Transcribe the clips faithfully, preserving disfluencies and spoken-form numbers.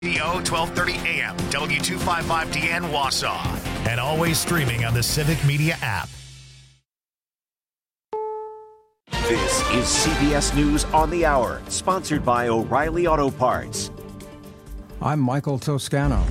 O twelve thirty A M, W two fifty-five D N Wausau, and always streaming on the Civic Media app. This is C B S News on the Hour, sponsored by O'Reilly Auto Parts. I'm Michael Toscano.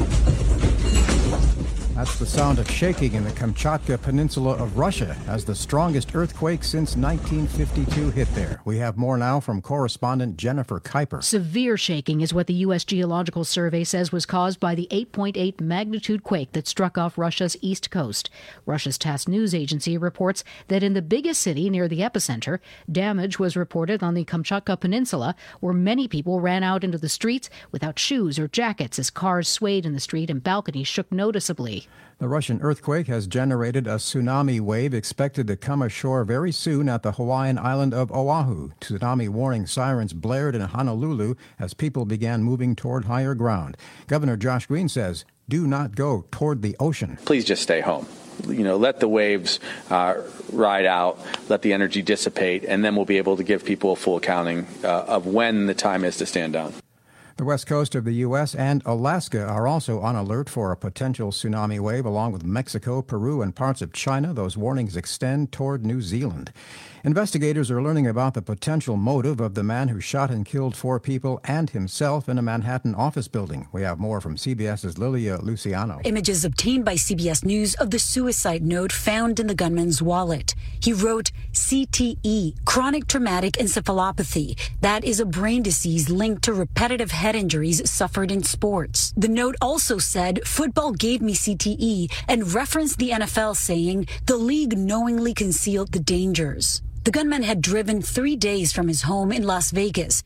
That's the sound of shaking in the Kamchatka Peninsula of Russia as the strongest earthquake since nineteen fifty-two hit there. We have more now from correspondent Jennifer Kuiper. Severe shaking is what the U S Geological Survey says was caused by the eight point eight magnitude quake that struck off Russia's east coast. Russia's TASS news agency reports that in the biggest city near the epicenter, damage was reported on the Kamchatka Peninsula, where many people ran out into the streets without shoes or jackets as cars swayed in the street and balconies shook noticeably. The Russian earthquake has generated a tsunami wave expected to come ashore very soon at the Hawaiian island of Oahu. Tsunami warning sirens blared in Honolulu as people began moving toward higher ground. Governor Josh Green says, do not go toward the ocean. Please just stay home. You know, let the waves uh, ride out, let the energy dissipate, and then we'll be able to give people a full accounting uh, of when the time is to stand down. The west coast of the U S and Alaska are also on alert for a potential tsunami wave, along with Mexico, Peru, and parts of China. Those warnings extend toward New Zealand. Investigators are learning about the potential motive of the man who shot and killed four people and himself in a Manhattan office building. We have more from CBS's Lilia Luciano. Images obtained by C B S News of the suicide note found in the gunman's wallet. He wrote C T E, chronic traumatic encephalopathy. That is a brain disease linked to repetitive head injuries suffered in sports. The note also said, football gave me C T E, and referenced the N F L saying the league knowingly concealed the dangers. The gunman had driven three days from his home in Las Vegas.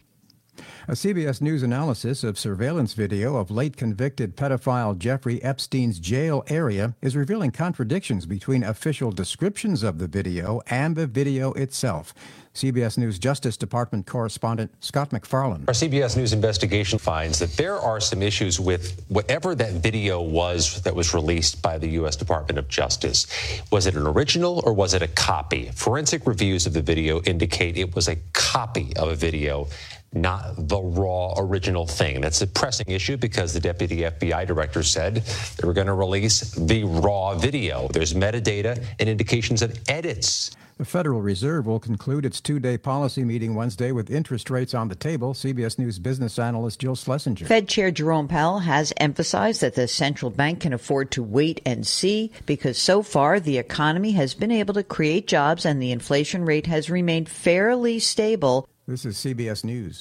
A C B S News analysis of surveillance video of late convicted pedophile Jeffrey Epstein's jail area is revealing contradictions between official descriptions of the video and the video itself. C B S News Justice Department correspondent Scott McFarlane. Our C B S News investigation finds that there are some issues with whatever that video was that was released by the U S Department of Justice. Was it an original or was it a copy? Forensic reviews of the video indicate it was a copy of a video, not the raw original thing. That's a pressing issue because the deputy F B I director said they were going to release the raw video. There's metadata and indications of edits. The Federal Reserve will conclude its two-day policy meeting Wednesday with interest rates on the table. C B S News business analyst Jill Schlesinger. Fed Chair Jerome Powell has emphasized that the central bank can afford to wait and see because so far the economy has been able to create jobs and the inflation rate has remained fairly stable. This is C B S News.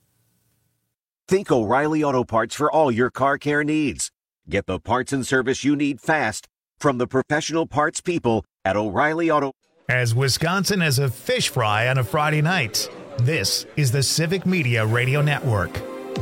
Think O'Reilly Auto Parts for all your car care needs. Get the parts and service you need fast from the professional parts people at O'Reilly Auto. As Wisconsin has a fish fry on a Friday night, this is the Civic Media Radio Network.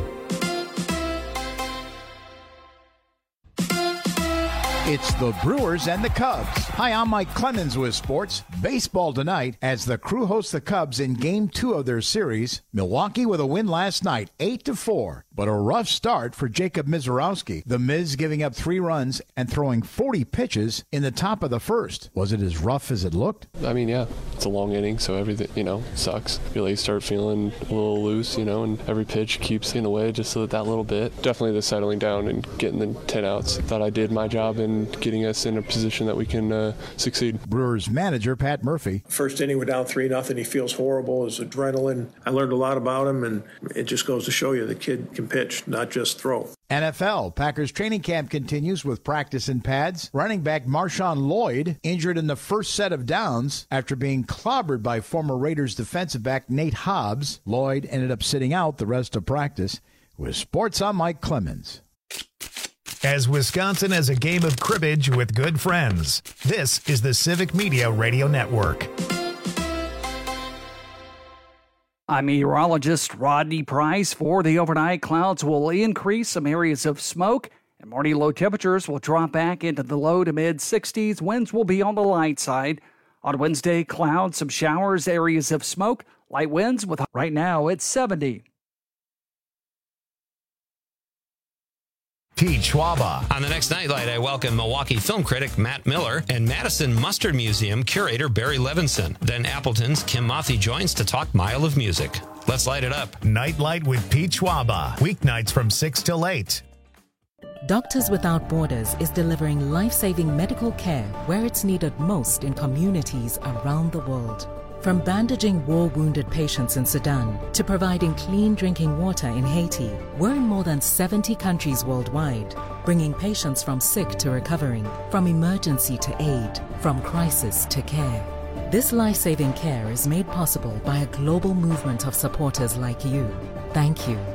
It's the Brewers and the Cubs. Hi, I'm Mike Clemens with sports. Baseball tonight as the Crew hosts the Cubs in Game two of their series. Milwaukee with a win last night, eight to four. But a rough start for Jacob Mizorowski. The Miz giving up three runs and throwing forty pitches in the top of the first. Was it as rough as it looked? I mean, yeah, it's a long inning, so everything, you know, sucks. You really start feeling a little loose, you know, and every pitch keeps in the way just so that, that little bit. Definitely the settling down and getting the ten outs. Thought I did my job in getting us in a position that we can uh, succeed. Brewers manager Pat Murphy. First inning, we're down three nothing. He feels horrible. His adrenaline. I learned a lot about him, and it just goes to show you the kid can pitch, not just throw. N F L, Packers training camp continues with practice in pads. Running back Marshawn Lloyd injured in the first set of downs after being clobbered by former Raiders defensive back Nate Hobbs. Lloyd ended up sitting out the rest of practice. With sports, I'm Mike Clemens. As Wisconsin has a game of cribbage with good friends, this is the Civic Media Radio Network. I'm meteorologist Rodney Price. For the overnight, clouds will increase, some areas of smoke, and morning low temperatures will drop back into the low to mid sixties. Winds will be on the light side. On Wednesday, clouds, some showers, areas of smoke, light winds with right now it's seventy. Pete Schwaba. On the next Nightlight, I welcome Milwaukee film critic Matt Miller and Madison Mustard Museum curator Barry Levinson. Then Appleton's Kim Mothy joins to talk Mile of Music. Let's light it up. Nightlight with Pete Schwaba. Weeknights from six till eight. Doctors Without Borders is delivering life-saving medical care where it's needed most in communities around the world. From bandaging war-wounded patients in Sudan to providing clean drinking water in Haiti, we're in more than seventy countries worldwide, bringing patients from sick to recovering, from emergency to aid, from crisis to care. This life-saving care is made possible by a global movement of supporters like you. Thank you.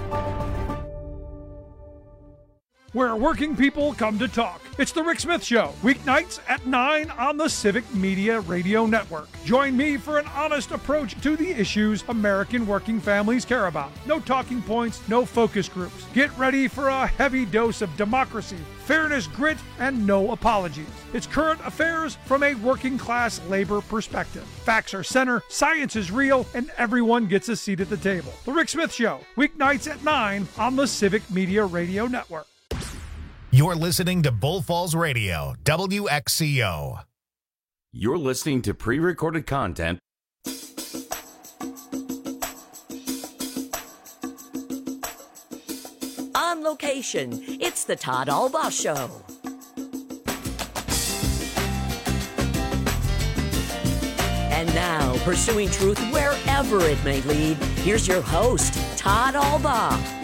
Where working people come to talk. It's the Rick Smith Show, weeknights at nine on the Civic Media Radio Network. Join me for an honest approach to the issues American working families care about. No talking points, no focus groups. Get ready for a heavy dose of democracy, fairness, grit, and no apologies. It's current affairs from a working class labor perspective. Facts are center, science is real, and everyone gets a seat at the table. The Rick Smith Show, weeknights at nine on the Civic Media Radio Network. You're listening to Bull Falls Radio, W X C O. You're listening to pre-recorded content. On location, it's the Todd Albaugh Show. And now, pursuing truth wherever it may lead, here's your host, Todd Albaugh.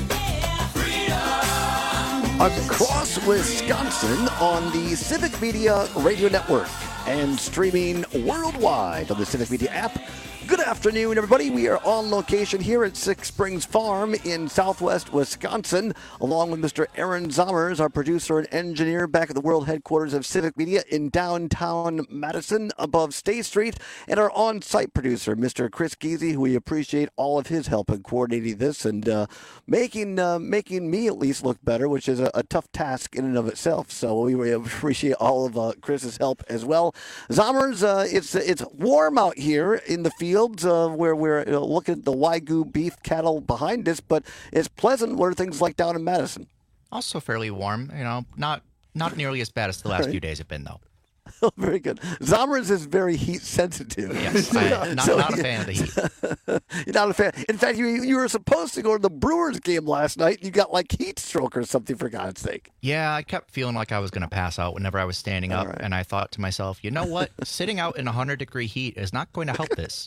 Across Wisconsin on the Civic Media Radio Network and streaming worldwide on the Civic Media app. Good afternoon, everybody. We are on location here at Six Springs Farm in southwest Wisconsin, along with Mister Aaron Zommers, our producer and engineer, back at the world headquarters of Civic Media in downtown Madison above State Street, and our on-site producer, Mister Chris Geezy, who we appreciate all of his help in coordinating this and uh, making uh, making me at least look better, which is a, a tough task in and of itself. So we really appreciate all of uh, Chris's help as well. Zommers, uh, it's it's warm out here in the field. Uh, where we're uh, looking at the Wagyu beef cattle behind us, but it's pleasant. What are things like down in Madison? Also fairly warm, you know, not not nearly as bad as the last Right. few days have been, though. Oh, very good. Zommers is very heat sensitive. Yes, I, not, So, not a fan of the heat. You're not a fan. In fact, you you were supposed to go to the Brewers game last night. And you got like heat stroke or something, for God's sake. Yeah, I kept feeling like I was going to pass out whenever I was standing up, and I thought to myself, you know what? Sitting out in one hundred degree heat is not going to help this.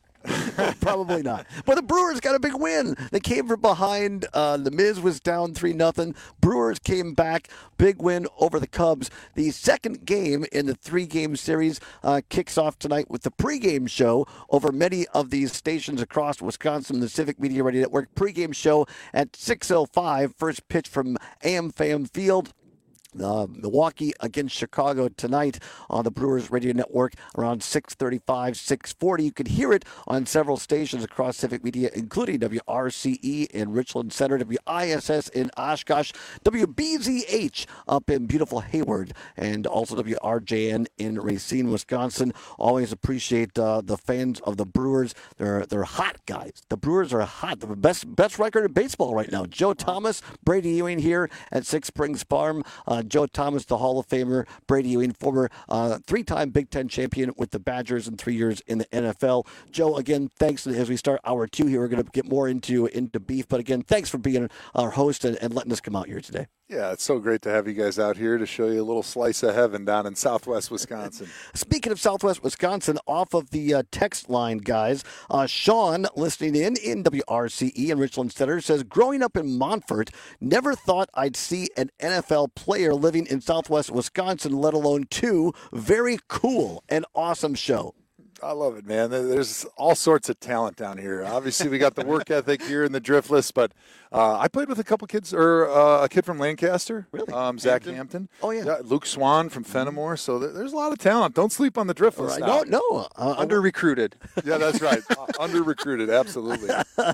Probably not. But the Brewers got a big win. They came from behind. Uh, the Miz was down three nothing. Brewers came back. Big win over the Cubs. The second game in the three-game series uh, kicks off tonight with the pregame show over many of these stations across Wisconsin, the Civic Media Radio Network. Pregame show at six oh five. First pitch from AmFam Field. Uh, Milwaukee against Chicago tonight on the Brewers Radio Network around six thirty-five, six forty. You can hear it on several stations across Civic Media, including W R C E in Richland Center, W I S S in Oshkosh, W B Z H up in beautiful Hayward, and also W R J N in Racine, Wisconsin. Always appreciate uh, the fans of the Brewers. They're they're hot guys. The Brewers are hot. The best best record in baseball right now. Joe Thomas, Brady Ewing here at Six Springs Farm. Uh, Joe Thomas, the Hall of Famer. Brady Ewing, former uh, three-time Big Ten champion with the Badgers and three years in the N F L. Joe, again, thanks. As we start hour two here, we're going to get more into into beef. But again, thanks for being our host and, and letting us come out here today. Yeah, it's so great to have you guys out here to show you a little slice of heaven down in southwest Wisconsin. Speaking of southwest Wisconsin, off of the uh, text line, guys, uh, Sean, listening in in W R C E in Richland Center, says, growing up in Montfort, never thought I'd see an N F L player living in southwest Wisconsin, let alone two. Very cool and awesome show. I love it, man. There's all sorts of talent down here. Obviously, we got the work ethic here in the Driftless, but uh, I played with a couple kids, or uh, a kid from Lancaster, really? um, Zach Hampton. Hampton. Oh, yeah. yeah. Luke Swan from Fenimore. So there, there's a lot of talent. Don't sleep on the Driftless. Right. No, no. Uh, Under recruited. Yeah, that's right. uh, Under recruited. Absolutely.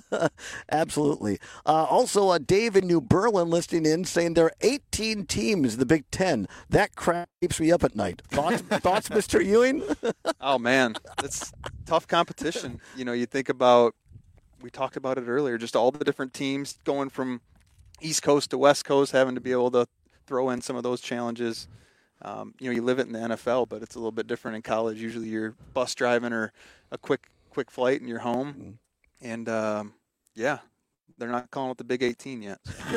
Absolutely. Uh, also, uh, Dave in New Berlin listening in saying there are eighteen teams in the Big Ten. That crap keeps me up at night. Thoughts, thoughts Mister Ewing? Oh, man. That's tough competition. You know, you think about, we talked about it earlier, just all the different teams going from East Coast to West Coast, having to be able to throw in some of those challenges. Um, you know, you live it in the N F L, but it's a little bit different in college. Usually you're bus driving or a quick quick flight and you're home. And, um, yeah, they're not calling it the Big eighteen yet.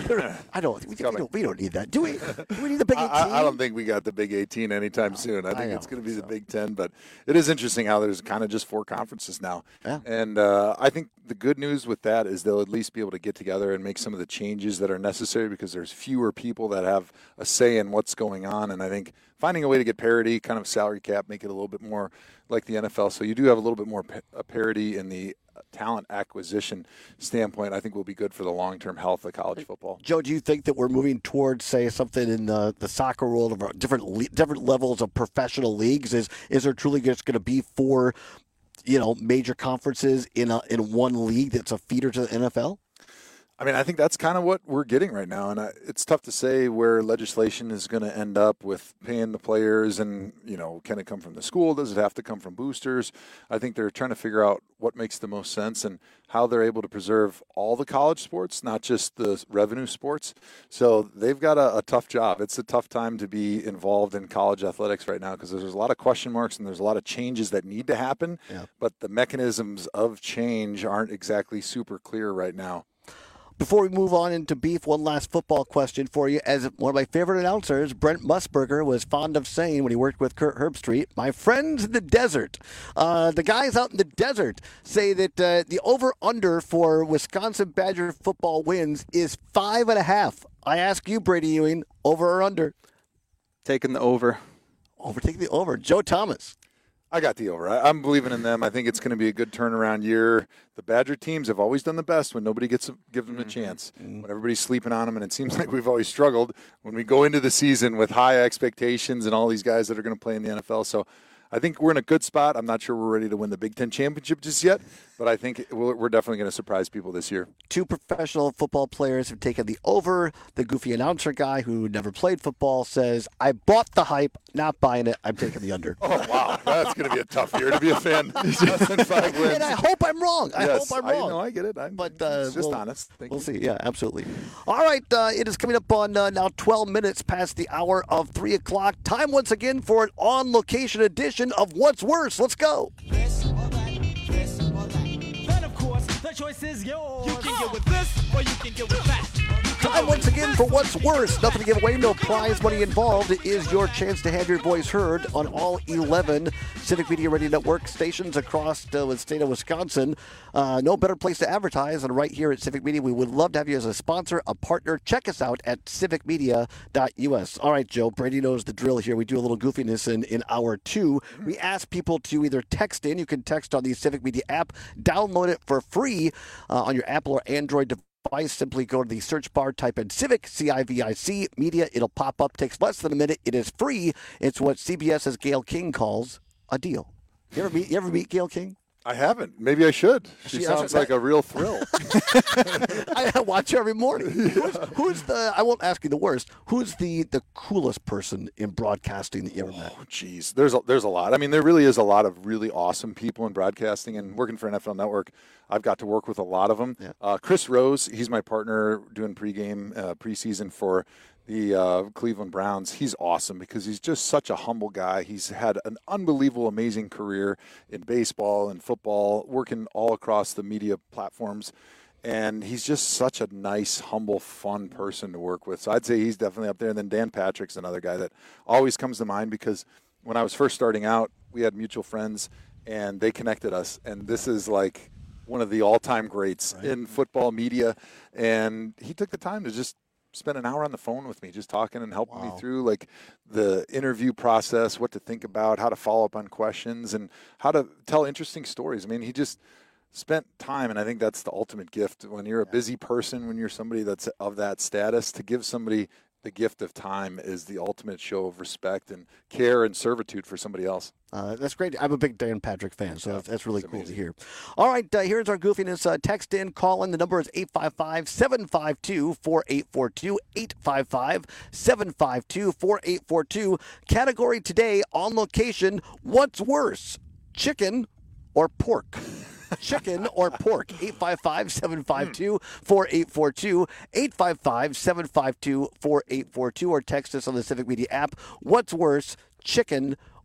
I don't, we, we don't. We don't need that, do we? Do we need the Big eighteen? I, I don't think we got the Big eighteen anytime no, soon. I think I it's going to be so. the Big Ten. But it is interesting how there's kind of just four conferences now. Yeah. And uh, I think the good news with that is they'll at least be able to get together and make some of the changes that are necessary because there's fewer people that have a say in what's going on. And I think finding a way to get parity, kind of salary cap, make it a little bit more like the N F L. So you do have a little bit more pa- parity in the talent acquisition standpoint, I think will be good for the long-term health of college football. Joe, do you think that we're moving towards, say, something in the, the soccer world of different le- different levels of professional leagues? Is is there truly just going to be four, you know, major conferences in a, in one league that's a feeder to the N F L? I mean, I think that's kind of what we're getting right now, and I, it's tough to say where legislation is going to end up with paying the players and, you know, can it come from the school? Does it have to come from boosters? I think they're trying to figure out what makes the most sense and how they're able to preserve all the college sports, not just the revenue sports. So they've got a, a tough job. It's a tough time to be involved in college athletics right now because there's a lot of question marks and there's a lot of changes that need to happen, yeah. but the mechanisms of change aren't exactly super clear right now. Before we move on into beef, one last football question for you. As one of my favorite announcers, Brent Musburger, was fond of saying when he worked with Kurt Herbstreit, my friends in the desert. Uh, the guys out in the desert say that uh, the over-under for Wisconsin Badger football wins is five and a half. I ask you, Brady Ewing, over or under? Taking the over. Over, taking the over. Joe Thomas. I got the over. I, I'm believing in them. I think it's going to be a good turnaround year. The Badger teams have always done the best when nobody gets give them a chance, mm-hmm. when everybody's sleeping on them, and it seems like we've always struggled when we go into the season with high expectations and all these guys that are going to play in the N F L. So I think we're in a good spot. I'm not sure we're ready to win the Big Ten championship just yet, but I think we're definitely going to surprise people this year. Two professional football players have taken the over. The goofy announcer guy who never played football says, I bought the hype, not buying it. I'm taking the under. Oh, wow. That's going to be a tough year to be a fan. Less than five wins. And I hope I'm wrong. I yes, hope I'm wrong. I know, I get it. I'm but, uh, it's just we'll, honest. Thank we'll you. see. Yeah, absolutely. All right. Uh, it is coming up on uh, now twelve minutes past the hour of three o'clock. Time once again for an on-location edition of What's Worse. Let's go. This or that, this or that. Then, of course, the choice is yours. You can get with this or you can get with that. Time once again for What's Worse. Nothing to give away, no prize money involved. It is your chance to have your voice heard on all eleven Civic Media Radio Network stations across the state of Wisconsin. Uh, no better place to advertise than right here at Civic Media. We would love to have you as a sponsor, a partner. Check us out at civic media dot u s. All right, Joe, Brady knows the drill here. We do a little goofiness in, in hour two. We ask people to either text in. You can text on the Civic Media app. Download it for free uh, on your Apple or Android device. Simply go to the search bar, type in Civic, C I V I C, Media. It'll pop up. Takes less than a minute. It is free. It's what CBS's Gayle King calls a deal. You ever meet, you ever meet Gayle King? I haven't. Maybe I should. She, she sounds like a real thrill. I watch her every morning. Who's, who's the, I won't ask you the worst, who's the, the coolest person in broadcasting that you ever met? Oh, geez. There's a, there's a lot. I mean, there really is a lot of really awesome people in broadcasting, and working for N F L Network, I've got to work with a lot of them. Yeah. Uh, Chris Rose, he's my partner doing pregame, uh, preseason for the uh, Cleveland Browns. He's awesome because he's just such a humble guy. He's had an unbelievable, amazing career in baseball and football, working all across the media platforms. And he's just such a nice, humble, fun person to work with. So I'd say he's definitely up there. And then Dan Patrick's another guy that always comes to mind because when I was first starting out, we had mutual friends, and they connected us. And this is like one of the all-time greats right. in football media. And he took the time to just spent an hour on the phone with me, just talking and helping wow. me through like the interview process, what to think about, how to follow up on questions, and how to tell interesting stories. I mean, he just spent time, and I think that's the ultimate gift when you're a busy person, when you're somebody that's of that status. To give somebody the gift of time is the ultimate show of respect and care and servitude for somebody else. Uh, that's great. I'm a big Dan Patrick fan, so that's, that's really cool to hear. All right, uh, here's our goofiness. Uh, text in, call in. The number is eight five five, seven five two, four eight four two, eight five five, seven five two, four eight four two. Category today, on location, what's worse, chicken or pork? Chicken or pork? eight five five, seven five two, four eight four two, eight five five, seven five two, four eight four two, or text us on the Civic Media app. What's worse, chicken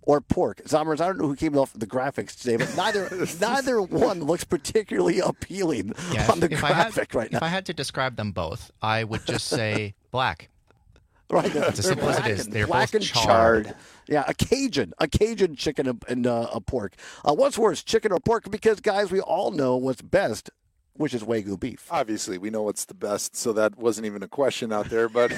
or pork? Zombers, I don't know who came off the graphics today, but neither neither one looks particularly appealing Yeah, on the if, if graphic I had, right now. If I had to describe them both, I would just say black. Right, It's as simple as it is. and- They're black both and charred. Yeah, a Cajun, a Cajun chicken and, and uh, a pork. Uh, what's worse, chicken or pork? Because guys, we all know what's best, which is Wagyu beef. Obviously, we know what's the best, so that wasn't even a question out there. But,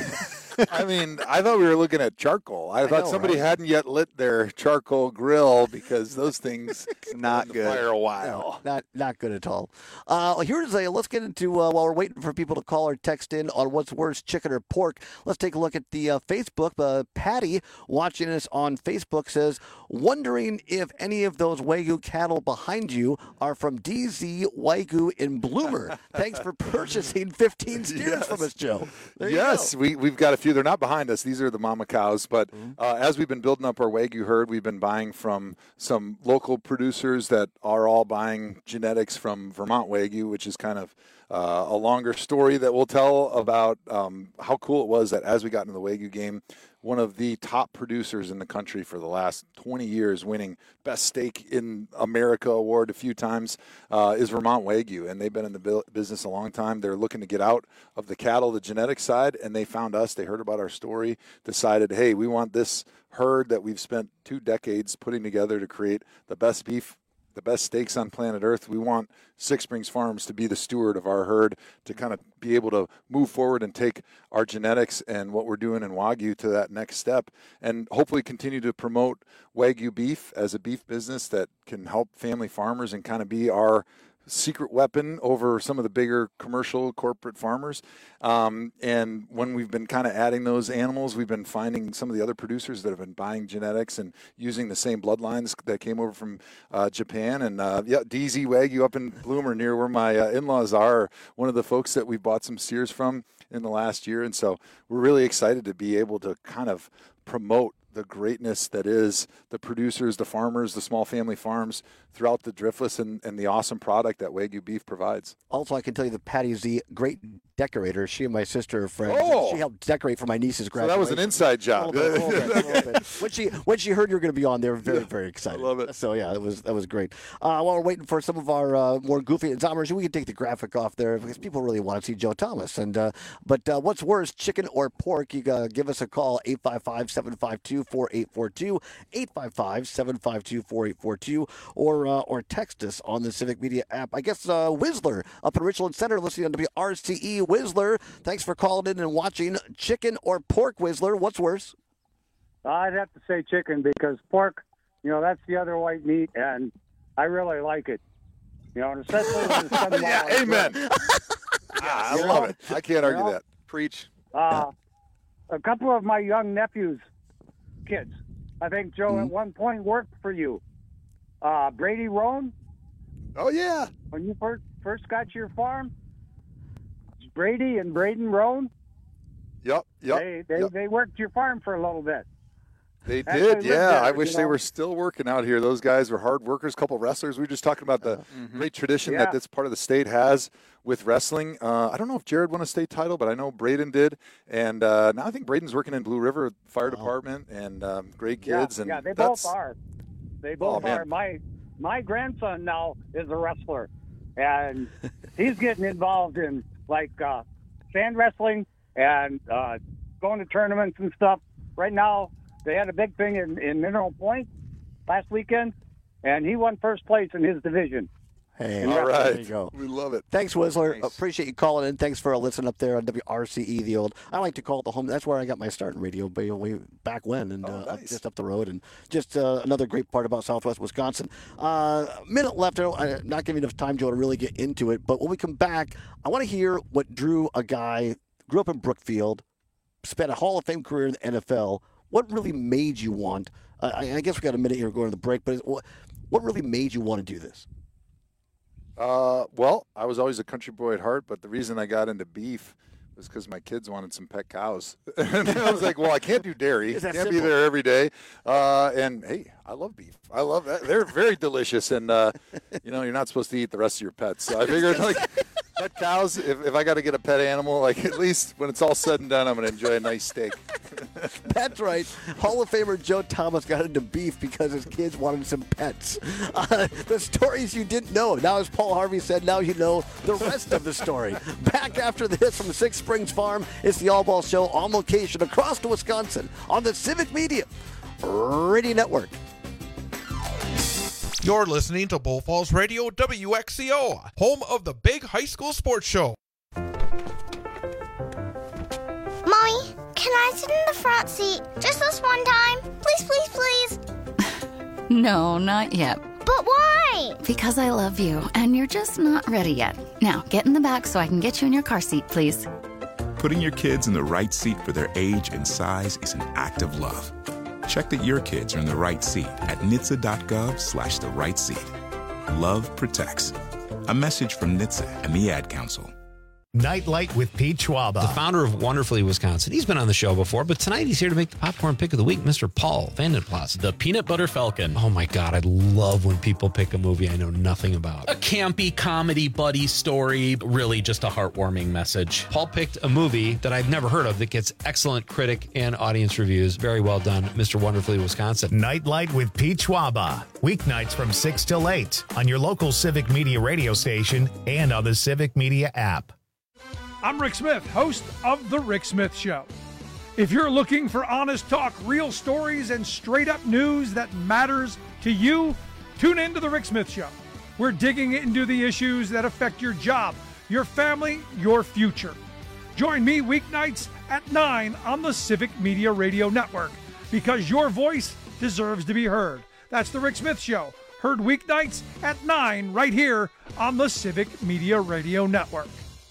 I mean, I thought we were looking at charcoal. I, I thought know, somebody right? hadn't yet lit their charcoal grill because those things not in the good. fire a while. No, not not good at all. Uh, here's a let's get into uh, while we're waiting for people to call or text in on what's worse, chicken or pork. Let's take a look at the uh, Facebook. Uh, Patty, watching us on Facebook, says, wondering if any of those Wagyu cattle behind you are from D Z Wagyu in Bloomer. Thanks for purchasing fifteen steers Yes. from us, Joe. There you Yes, go. we, we've got a few. They're not behind us. These are the mama cows. But Mm-hmm. uh, as we've been building up our Wagyu herd, we've been buying from some local producers that are all buying genetics from Vermont Wagyu, which is kind of uh, a longer story that we'll tell about um, how cool it was that as we got into the Wagyu game, one of the top producers in the country for the last twenty years, winning Best Steak in America award a few times, uh, is Vermont Wagyu. And they've been in the bu- business a long time. They're looking to get out of the cattle, the genetic side, and they found us. They heard about our story, decided, hey, we want this herd that we've spent two decades putting together to create the best beef, the best steaks on planet Earth. We want Six Springs Farms to be the steward of our herd, to kind of be able to move forward and take our genetics and what we're doing in Wagyu to that next step, and hopefully continue to promote Wagyu beef as a beef business that can help family farmers and kind of be our secret weapon over some of the bigger commercial corporate farmers. Um, and when we've been kind of adding those animals, we've been finding some of the other producers that have been buying genetics and using the same bloodlines that came over from uh, Japan. And uh, yeah, D Z Wagyu up in Bloomer, near where my uh, in-laws are, one of the folks that we bought some steers from in the last year. And so we're really excited to be able to kind of promote the greatness that is the producers, the farmers, the small family farms throughout the Driftless, and, and the awesome product that Wagyu beef provides. Also, I can tell you that Patty's the great decorator. She and my sister are friends. Oh. She helped decorate for my niece's So graduation. that was an inside job. A little bit, a little bit, a little bit. When she when she heard you were going to be on, they were very very excited. I love it. So yeah, that was that was great. Uh, while we're waiting for some of our uh, more goofy Zombers, we can take the graphic off there because people really want to see Joe Thomas. And uh, but uh, what's worse, chicken or pork? You uh, give us a call eight five five, seven five two, four eight four two, eight five five, seven five two, four eight four two, or uh, or text us on the Civic Media app. I guess uh, Whistler up in Richland Center, listening on W R C E. Whistler, thanks for calling in and watching. Chicken or pork, Whistler? What's worse? I'd have to say chicken because pork, you know, that's the other white meat, and I really like it. You know, and especially when it's done Yeah, well. amen. Ah, I You love know? it. I can't argue You know? that. Preach. Uh, a couple of my young nephews' kids, I think, Joe, Mm-hmm. at one point worked for you. Uh, Brady Roan. Oh, yeah. When you first, first got your farm, Brady and Braden Roan, Yep, yep. they, they, yep. they worked your farm for a little bit. They Actually did, lived yeah. there, I wish you they know. were still working out here. Those guys were hard workers, a couple wrestlers. We were just talking about the great tradition Yeah. that this part of the state has with wrestling. Uh, I don't know if Jared won a state title, but I know Braden did. And uh, now I think Braden's working in Blue River Fire Department, and um, great kids. Yeah, and yeah, they that's, both are. They both Oh, man. are. My my grandson now is a wrestler, and he's getting involved in like uh, sand wrestling and uh, going to tournaments and stuff. Right now, they had a big thing in, in Mineral Point last weekend, and he won first place in his division. Hey, In all wrestling. right. There you go. We love it. Thanks, Whistler. Appreciate you calling in. Thanks for listening up there on W R C E, the old. I like to call it the home. That's where I got my start in radio, way, way back when, and Oh, uh, up- nice. just up the road. And just uh, another great part about Southwest Wisconsin. Uh, minute left. I don't- I'm not giving enough time, Joe, to really get into it. But when we come back, I want to hear what drew a guy grew up in Brookfield, spent a Hall of Fame career in the N F L. What really made you want? Uh, I, I guess we got a minute here going to the break, but what, what really made you want to do this? Uh, well, I was always a country boy at heart, but the reason I got into beef was because my kids wanted some pet cows. And I was like, well, I can't do dairy. It's that Can't be simple. there every day. Uh, and hey, I love beef. I love that. They're very delicious. And, uh, you know, you're not supposed to eat the rest of your pets. So I figured, like, Pet cows, if, if I got to get a pet animal, like at least when it's all said and done, I'm going to enjoy a nice steak. That's right. Hall of Famer Joe Thomas got into beef because his kids wanted some pets. Uh, the stories you didn't know. Now, as Paul Harvey said, now you know the rest of the story. Back after this from Six Springs Farm, it's the All Ball Show on location across to Wisconsin on the Civic Media Radio Network. You're listening to Bull Falls Radio W X C O, home of the big high school sports show. Mommy, can I sit in the front seat just this one time? Please, please, please. No, not yet. But why? Because I love you, and you're just not ready yet. Now, get in the back so I can get you in your car seat, please. Putting your kids in the right seat for their age and size is an act of love. Check that your kids are in the right seat at N H T S A dot gov slash the right seat. Love protects. A message from N H T S A and the Ad Council. Nightlight with Pete Schwaba, the founder of Wonderfully Wisconsin. He's been on the show before, but tonight he's here to make the popcorn pick of the week, Mister Paul Vandenplas. The Peanut Butter Falcon. Oh my God, I love when people pick a movie I know nothing about. A campy comedy buddy story, really just a heartwarming message. Paul picked a movie that I've never heard of that gets excellent critic and audience reviews. Very well done, Mister Wonderfully Wisconsin. Nightlight with Pete Schwaba, weeknights from six till eight on your local Civic Media radio station and on the Civic Media app. I'm Rick Smith, host of The Rick Smith Show. If you're looking for honest talk, real stories, and straight-up news that matters to you, tune in to The Rick Smith Show. We're digging into the issues that affect your job, your family, your future. Join me weeknights at nine on the Civic Media Radio Network, because your voice deserves to be heard. That's The Rick Smith Show, heard weeknights at nine right here on the Civic Media Radio Network.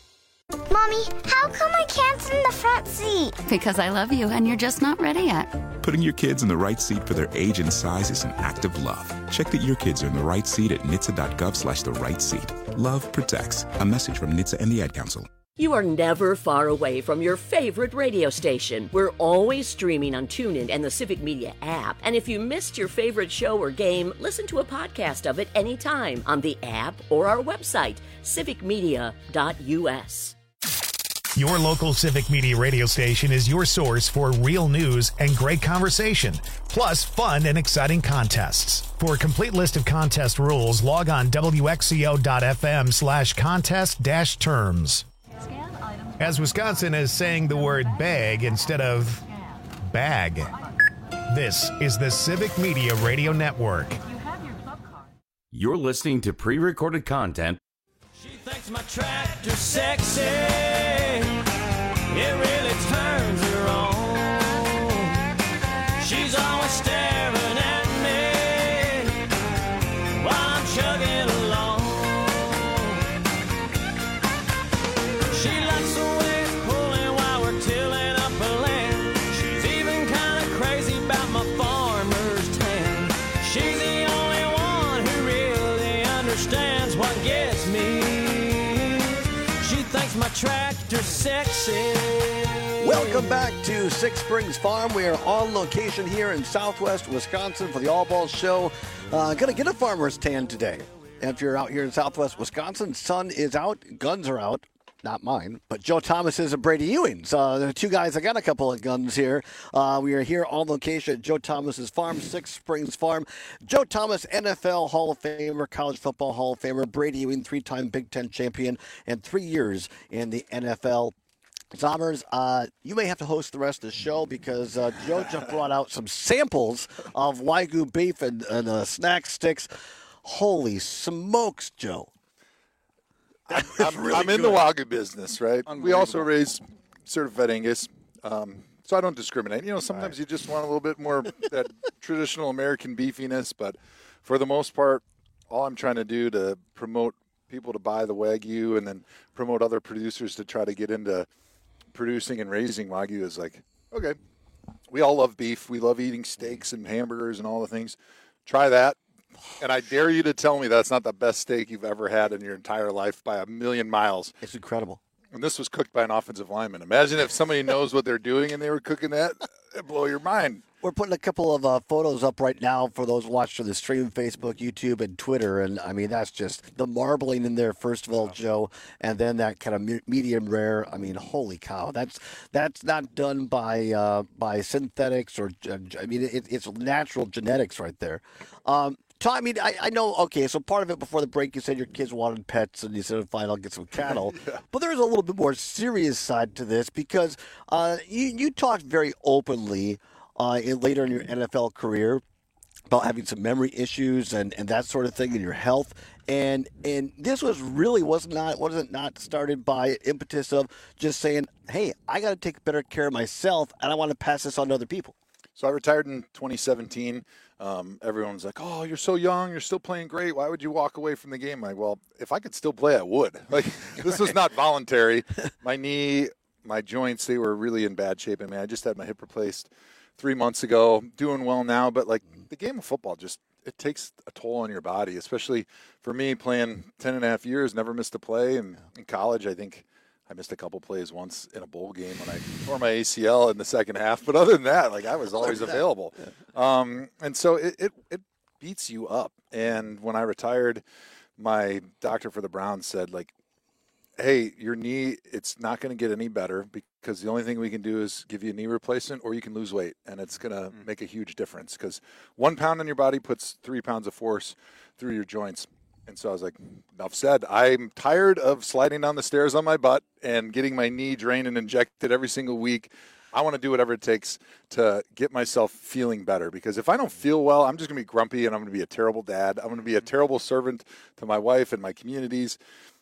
Mommy, how come I can't sit in the front seat? Because I love you, and you're just not ready yet. Putting your kids in the right seat for their age and size is an act of love. Check that your kids are in the right seat at N H T S A dot gov slash the right seat. Love protects. A message from N H T S A and the Ad Council. You are never far away from your favorite radio station. We're always streaming on TuneIn and the Civic Media app. And if you missed your favorite show or game, listen to a podcast of it anytime on the app or our website, civic media dot U S. Your local Civic Media radio station is your source for real news and great conversation, plus fun and exciting contests. For a complete list of contest rules, log on W X C O dot F M slash contest dash terms. As Wisconsin is saying the word bag instead of bag. This is the Civic Media Radio Network. You're listening to pre-recorded content. She thinks my tractor's sexy. It really turns her on. She's always staring at me while I'm chugging along. She likes the way it's pulling while we're tilling up a land. She's even kind of crazy about my farmer's tan. She's the only one who really understands what gets me. She thinks my tractor's sexy. Welcome back to Six Springs Farm. We are on location here in southwest Wisconsin for the All Balls Show. Uh, gonna get a farmer's tan today. If you're out here in southwest Wisconsin, sun is out, guns are out. Not mine, but Joe Thomas is and Brady Ewings. Uh, the two guys, I got a couple of guns here. Uh, we are here on location at Joe Thomas's farm, Six Springs Farm. Joe Thomas, N F L Hall of Famer, College Football Hall of Famer, Brady Ewing, three-time Big Ten champion, and three years in the N F L. Zommers, uh, you may have to host the rest of the show because uh, Joe just brought out some samples of Wagyu beef and, and uh, snack sticks. Holy smokes, Joe. I'm, I'm, really I'm in the Wagyu business, right? We also raise certified Angus, um, so I don't discriminate. You know, sometimes right. you just want a little bit more that traditional American beefiness, but for the most part, all I'm trying to do to promote people to buy the Wagyu and then promote other producers to try to get into producing and raising Wagyu is like, okay, we all love beef. We love eating steaks and hamburgers and all the things. Try that. And I dare you to tell me that's not the best steak you've ever had in your entire life by a million miles. It's incredible. And this was cooked by an offensive lineman. Imagine if somebody knows what they're doing and they were cooking that. It'd blow your mind. We're putting a couple of uh, photos up right now for those watching the stream, Facebook, YouTube, and Twitter. And, I mean, that's just the marbling in there, first of all, Joe, and then that kind of me- medium rare. I mean, holy cow. That's that's not done by uh, by synthetics or, uh, I mean, it, it's natural genetics right there. Um, Tom, I mean, I, I know, okay, so part of it before the break, you said your kids wanted pets, and you said, fine, I'll get some cattle. yeah. But there's a little bit more serious side to this because uh, you, you talked very openly Uh, in, later in your N F L career about having some memory issues and, and that sort of thing in your health. And and this was really was not wasn't not started by impetus of just saying, hey, I got to take better care of myself and I want to pass this on to other people. So I retired in twenty seventeen. Um, everyone's like, oh, you're so young. You're still playing great. Why would you walk away from the game? I'm like, well, if I could still play, I would. Like, this was not voluntary. My knee, my joints, they were really in bad shape. I mean, I just had my hip replaced three months ago, doing well now, but like the game of football just, it takes a toll on your body, especially for me playing ten and a half years, never missed a play. And in college, I think I missed a couple plays once in a bowl game when I tore my A C L in the second half. But other than that, like I was always available. Um, and so it, it, it beats you up. And when I retired, my doctor for the Browns said, like, hey, your knee, it's not going to get any better because the only thing we can do is give you a knee replacement or you can lose weight, and it's going to mm. make a huge difference because one pound in your body puts three pounds of force through your joints. And so I was like, enough said. I'm tired of sliding down the stairs on my butt and getting my knee drained and injected every single week. I want to do whatever it takes to get myself feeling better because if I don't feel well, I'm just going to be grumpy and I'm going to be a terrible dad. I'm going to be a terrible servant to my wife and my communities.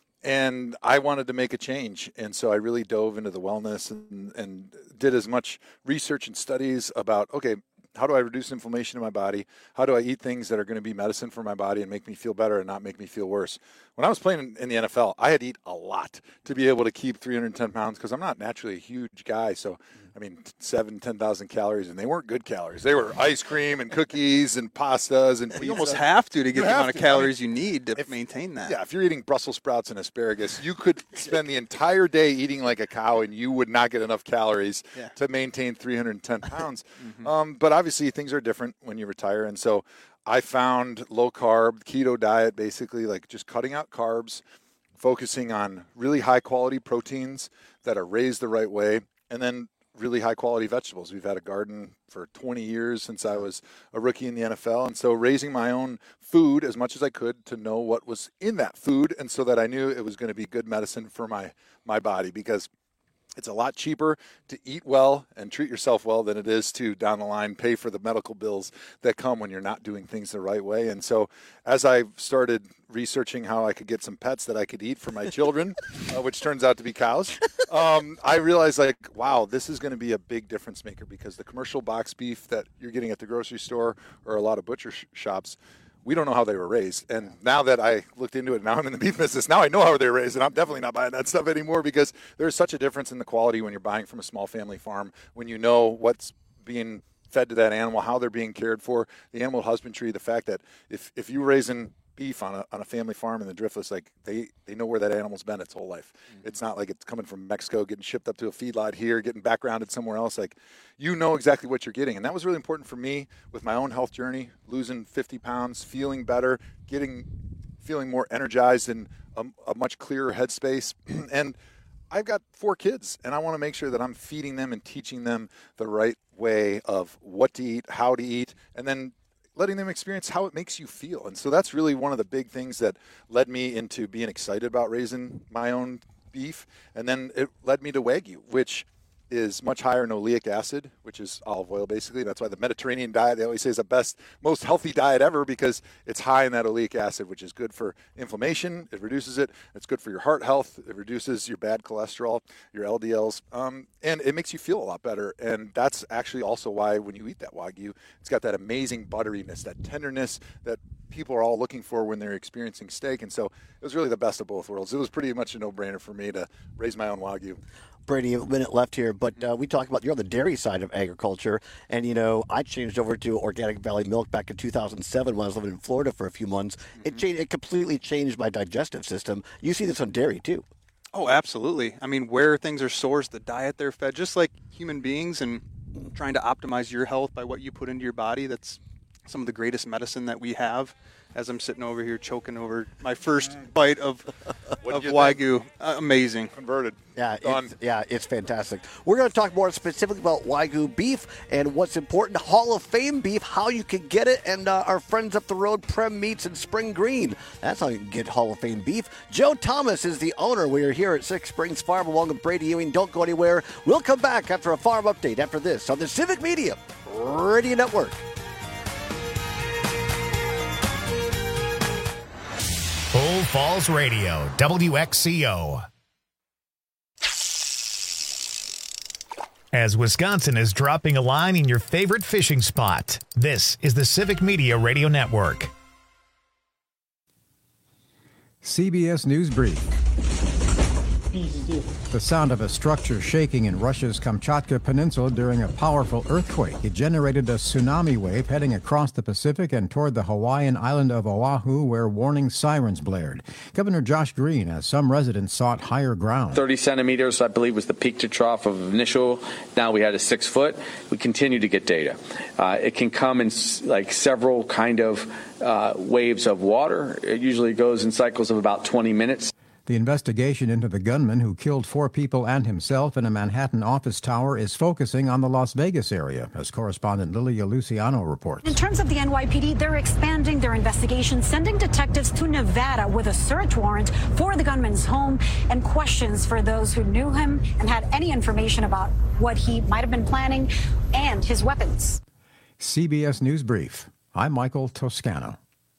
And I wanted to make a change. And so I really dove into the wellness and, and did as much research and studies about, okay, how do I reduce inflammation in my body? How do I eat things that are going to be medicine for my body and make me feel better and not make me feel worse? When I was playing in the N F L, I had to eat a lot to be able to keep three hundred ten pounds because I'm not naturally a huge guy. So, I mean, seven, ten thousand calories, and they weren't good calories. They were ice cream and cookies and pastas and pizza. You almost have to to get the amount of calories you need to if, maintain that. Yeah, if you're eating Brussels sprouts and asparagus, you could spend the entire day eating like a cow, and you would not get enough calories yeah. to maintain three hundred ten pounds. mm-hmm. um, but obviously, things are different when you retire, and so I found low-carb, keto diet, basically like just cutting out carbs, focusing on really high-quality proteins that are raised the right way, and then really high-quality vegetables. We've had a garden for twenty years since I was a rookie in the N F L, and so raising my own food as much as I could to know what was in that food and so that I knew it was going to be good medicine for my, my body because it's a lot cheaper to eat well and treat yourself well than it is to, down the line, pay for the medical bills that come when you're not doing things the right way. And so as I started researching how I could get some pets that I could eat for my children, uh, which turns out to be cows, um, I realized, like, wow, this is going to be a big difference maker because the commercial box beef that you're getting at the grocery store or a lot of butcher sh- shops, we don't know how they were raised. And now that I looked into it, now I'm in the beef business, now I know how they were raised, and I'm definitely not buying that stuff anymore because there's such a difference in the quality when you're buying from a small family farm, when you know what's being fed to that animal, how they're being cared for, the animal husbandry, the fact that if, if you're raising beef on a on a family farm in the Driftless, like they, they know where that animal's been its whole life. Mm-hmm. It's not like it's coming from Mexico, getting shipped up to a feedlot here, getting backgrounded somewhere else. Like, you know exactly what you're getting. And that was really important for me with my own health journey, losing fifty pounds, feeling better, getting, feeling more energized and a, a much clearer headspace. And I've got four kids, and I want to make sure that I'm feeding them and teaching them the right way of what to eat, how to eat, and then letting them experience how it makes you feel. And so that's really one of the big things that led me into being excited about raising my own beef. And then it led me to Wagyu, which is much higher in oleic acid, which is olive oil basically. That's why the Mediterranean diet, they always say, is the best, most healthy diet ever because it's high in that oleic acid, which is good for inflammation. It reduces it. It's good for your heart health. It reduces your bad cholesterol, your L D Ls, um, and it makes you feel a lot better. And that's actually also why when you eat that Wagyu, it's got that amazing butteriness, that tenderness that people are all looking for when they're experiencing steak. And so it was really the best of both worlds. It was pretty much a no-brainer for me to raise my own Wagyu. Brady, a minute left here, but uh, we talked about you're on the dairy side of agriculture, and you know I changed over to Organic Valley Milk back in two thousand seven when I was living in Florida for a few months. Mm-hmm. It changed, it completely changed my digestive system. You see this on dairy too. Oh, absolutely. I mean, where things are sourced, the diet they're fed, just like human beings, and trying to optimize your health by what you put into your body. That's some of the greatest medicine that we have. As I'm sitting over here choking over my first bite of of Wagyu. Uh, amazing. Converted. Yeah, it's, yeah, it's fantastic. We're going to talk more specifically about Wagyu beef and what's important, Hall of Fame beef, how you can get it, and uh, our friends up the road, Prem Meats and Spring Green. That's how you can get Hall of Fame beef. Joe Thomas is the owner. We are here at Six Springs Farm along with Brady Ewing. Don't go anywhere. We'll come back after a farm update after this on the Civic Media Radio Network. Bull Falls Radio, W X C O. As Wisconsin is dropping a line in your favorite fishing spot, this is the Civic Media Radio Network. C B S News Brief. The sound of a structure shaking in Russia's Kamchatka Peninsula during a powerful earthquake. It generated a tsunami wave heading across the Pacific and toward the Hawaiian island of Oahu, where warning sirens blared. Governor Josh Green, as some residents sought higher ground. thirty centimeters, I believe, was the peak to trough of initial. Now we had a six foot. We continue to get data. Uh, it can come in like several kind of uh, waves of water. It usually goes in cycles of about twenty minutes. The investigation into the gunman who killed four people and himself in a Manhattan office tower is focusing on the Las Vegas area, as correspondent Lilia Luciano reports. In terms of the N Y P D, they're expanding their investigation, sending detectives to Nevada with a search warrant for the gunman's home and questions for those who knew him and had any information about what he might have been planning and his weapons. C B S News Brief. I'm Michael Toscano.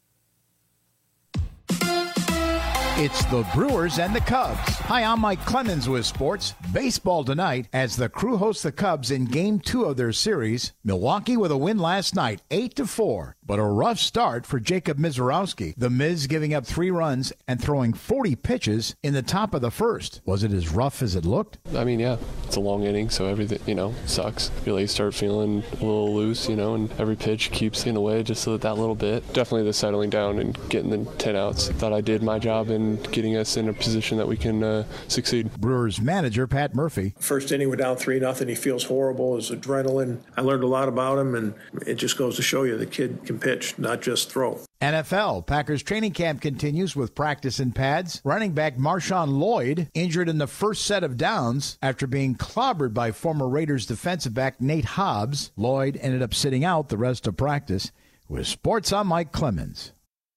It's the Brewers and the Cubs. Hi, I'm Mike Clemens with sports. Baseball tonight as the Crew hosts the Cubs in game two of their series. Milwaukee with a win last night, eight to four. But a rough start for Jacob Misiorowski. The Miz giving up three runs and throwing forty pitches in the top of the first. Was it as rough as it looked? I mean, yeah, it's a long inning, so everything, you know, sucks. You really start feeling a little loose, you know, and every pitch keeps in a way just so that, that little bit. Definitely the settling down and getting the ten outs. I thought I did my job in getting us in a position that we can uh, succeed. Brewers manager Pat Murphy. First inning, we're down three nothing. He feels horrible. His adrenaline. I learned a lot about him, and it just goes to show you the kid can pitch, not just throw. N F L, Packers training camp continues with practice in pads. Running back Marshawn Lloyd injured in the first set of downs after being clobbered by former Raiders defensive back Nate Hobbs. Lloyd ended up sitting out the rest of practice. With sports, I'm Mike Clemens.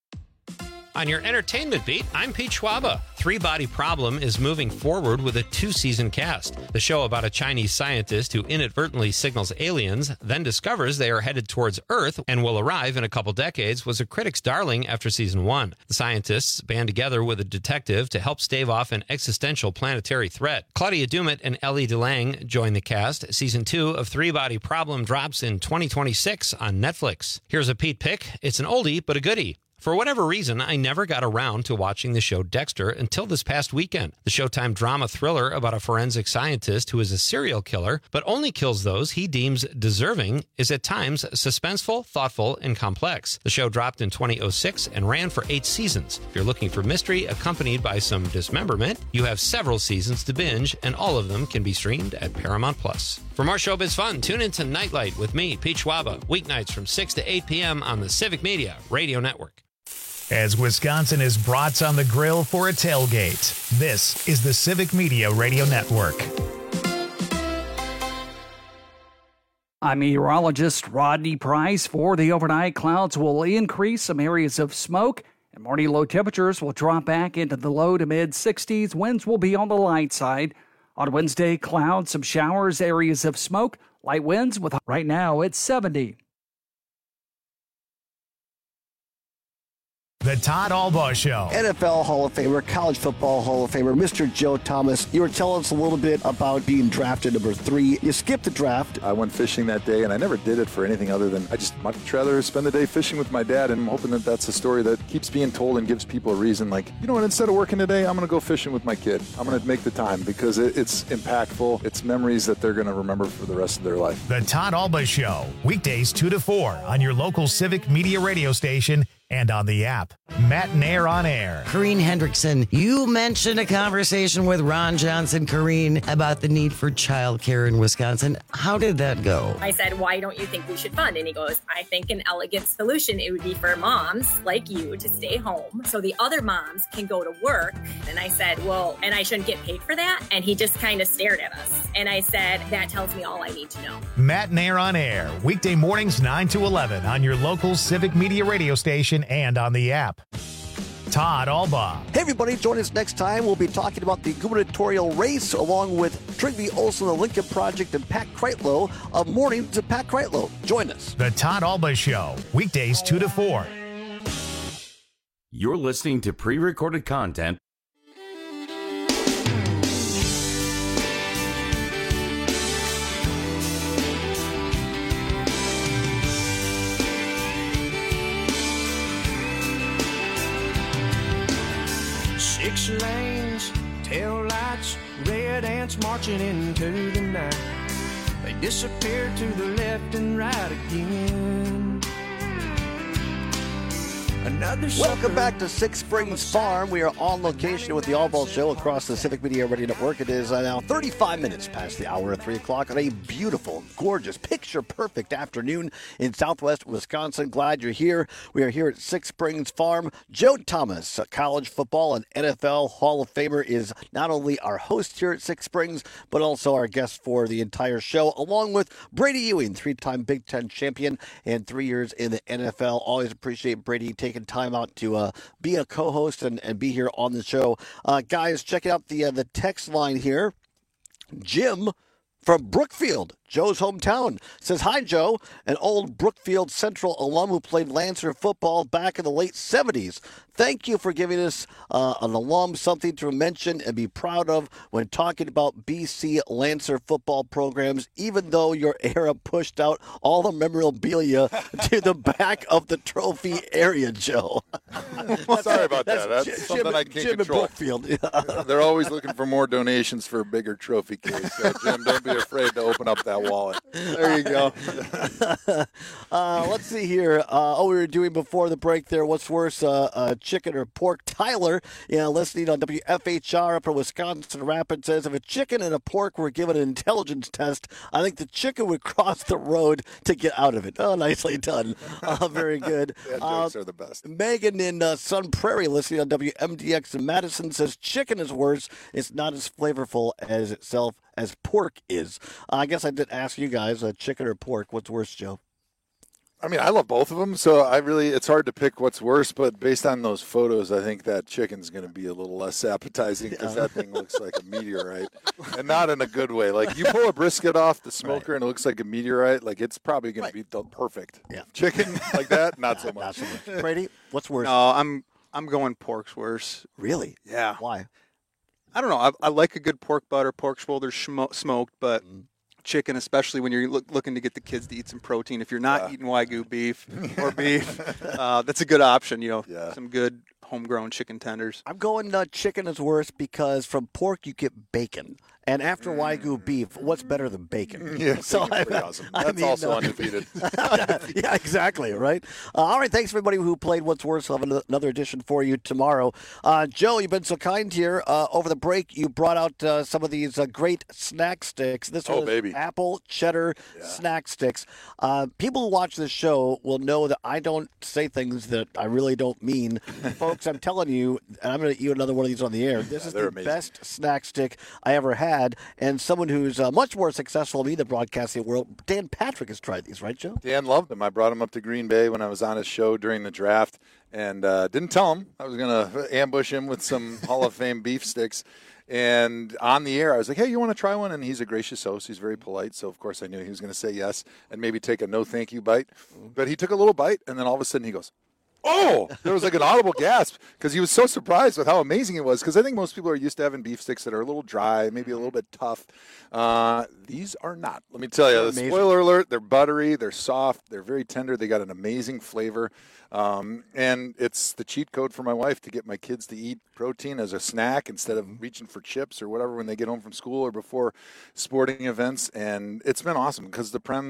On your entertainment beat, I'm Pete Schwaba. Three Body Problem is moving forward with a two-season cast. The show about a Chinese scientist who inadvertently signals aliens, then discovers they are headed towards Earth and will arrive in a couple decades, was a critic's darling after season one. The scientists band together with a detective to help stave off an existential planetary threat. Claudia Dumet and Ellie DeLange join the cast. Season two of Three Body Problem drops in twenty twenty-six on Netflix. Here's a Pete pick. It's an oldie but a goodie. For whatever reason, I never got around to watching the show Dexter until this past weekend. The Showtime drama thriller about a forensic scientist who is a serial killer, but only kills those he deems deserving, is at times suspenseful, thoughtful, and complex. The show dropped in twenty oh six and ran for eight seasons. If you're looking for mystery accompanied by some dismemberment, you have several seasons to binge, and all of them can be streamed at Paramount Plus. For more showbiz fun, tune into Nightlight with me, Pete Schwaba, weeknights from six to eight p.m. on the Civic Media Radio Network. As Wisconsin is brats on the grill for a tailgate, this is the Civic Media Radio Network. I'm meteorologist Rodney Price. For the overnight, clouds will increase, some areas of smoke, and morning low temperatures will drop back into the low to mid sixties. Winds will be on the light side. On Wednesday, clouds, some showers, areas of smoke, light winds with right now it's seventy. The Todd Albaugh Show. N F L Hall of Famer, College Football Hall of Famer, Mister Joe Thomas. You were telling us a little bit about being drafted number three. You skipped the draft. I went fishing that day, and I never did it for anything other than I just much rather spend the day fishing with my dad, and I'm hoping that that's a story that keeps being told and gives people a reason, like, you know what, instead of working today, I'm going to go fishing with my kid. I'm going to make the time because it, it's impactful. It's memories that they're going to remember for the rest of their life. The Todd Albaugh Show, weekdays two to four on your local Civic Media radio station, and on the app. Matt and Air on Air. Corrine Hendrickson, you mentioned a conversation with Ron Johnson, Corrine, about the need for childcare in Wisconsin. How did that go? I said, why don't you think we should fund? And he goes, I think an elegant solution, it would be for moms like you to stay home so the other moms can go to work. And I said, well, and I shouldn't get paid for that? And he just kind of stared at us. And I said, that tells me all I need to know. Matt and Air on Air, weekday mornings nine to eleven on your local Civic Media radio station and on the app. Todd Albaugh. Hey, everybody, join us next time. We'll be talking about the gubernatorial race along with Trygve Olsen, the Lincoln Project, and Pat Kreitlow of Morning to Pat Kreitlow. Join us. The Todd Albaugh Show, weekdays two to four. You're listening to pre-recorded content. Six lanes, tail lights, red ants marching into the night. They disappear to the left and right again. Another Welcome back to Six Springs Farm. We are on location with the All Ball Show across the Civic Media Radio Network. It is uh, now thirty-five minutes past the hour of three o'clock on a beautiful, gorgeous, picture-perfect afternoon in southwest Wisconsin. Glad you're here. We are here at Six Springs Farm. Joe Thomas, a college football and N F L Hall of Famer, is not only our host here at Six Springs, but also our guest for the entire show, along with Brady Ewing, three-time Big Ten champion and three years in the N F L. Always appreciate Brady taking time out to uh, be a co-host and, and be here on the show. Uh, guys, check out the uh, the text line here. Jim from Brookfield, Joe's hometown, says, hi, Joe, an old Brookfield Central alum who played Lancer football back in the late seventies. Thank you for giving us uh, an alum something to mention and be proud of when talking about B C Lancer football programs, even though your era pushed out all the memorabilia to the back of the trophy area, Joe. Sorry about that. That's Jim, something I can't Jim control. Brookfield. Yeah. They're always looking for more donations for a bigger trophy case. So, Jim, don't be afraid to open up that wallet. There you go. uh, let's see here. Uh, oh, we were doing before the break there. What's worse, uh, uh, chicken or pork? Tyler, you know, listening on W F H R up in Wisconsin Rapids, says if a chicken and a pork were given an intelligence test, I think the chicken would cross the road to get out of it. Oh, nicely done. Uh, very good. Yeah, jokes uh, are the best. Megan in uh, Sun Prairie, listening on W M D X in Madison, says chicken is worse. It's not as flavorful as itself as pork is. Uh, I guess I did ask you guys, uh, chicken or pork, what's worse, Joe? I mean, I love both of them, so I really, it's hard to pick what's worse, but based on those photos, I think that chicken's going to be a little less appetizing because yeah. that thing looks like a meteorite, and not in a good way. Like, you pull a brisket off the smoker right. and it looks like a meteorite, like, it's probably going right. to be perfect. Yeah. Chicken like that, not so much. Not so much. Brady, what's worse? No, I'm I'm going pork's worse. Really? Yeah. Why? I don't know. I, I like a good pork butter, pork shoulder schmo- smoked, but mm. chicken, especially when you're look, looking to get the kids to eat some protein. If you're not yeah. eating Wagyu beef or beef, uh, that's a good option. You know, yeah. some good homegrown chicken tenders. I'm going uh, chicken is worse because from pork you get bacon. And after mm. Wagyu beef, what's better than bacon? Yeah, so I, pretty awesome. That's I mean, also uh, undefeated. Yeah, exactly, right? Uh, all right, thanks, everybody who played What's Worse. I'll have another edition for you tomorrow. Uh, Joe, you've been so kind here. Uh, over the break, you brought out uh, some of these uh, great snack sticks. This oh, was baby. apple cheddar yeah. snack sticks. Uh, people who watch this show will know that I don't say things that I really don't mean. Folks, I'm telling you, and I'm going to eat another one of these on the air. This yeah, is the amazing. best snack stick I ever had. And someone who's uh, much more successful than me in the broadcasting world, Dan Patrick, has tried these, right, Joe? Dan loved them. I brought him up to Green Bay when I was on his show during the draft and uh, didn't tell him. I was going to ambush him with some Hall of Fame beef sticks. And on the air, I was like, hey, you want to try one? And he's a gracious host. He's very polite. So, of course, I knew he was going to say yes and maybe take a no thank you bite. But he took a little bite, and then all of a sudden he goes, oh, there was like an audible gasp because he was so surprised with how amazing it was. Because I think most people are used to having beef sticks that are a little dry, maybe a little bit tough. Uh, these are not. Let me tell you, the spoiler alert, they're buttery, they're soft, they're very tender. They got an amazing flavor. Um, and it's the cheat code for my wife to get my kids to eat protein as a snack instead of reaching for chips or whatever when they get home from school or before sporting events. And it's been awesome because the Prem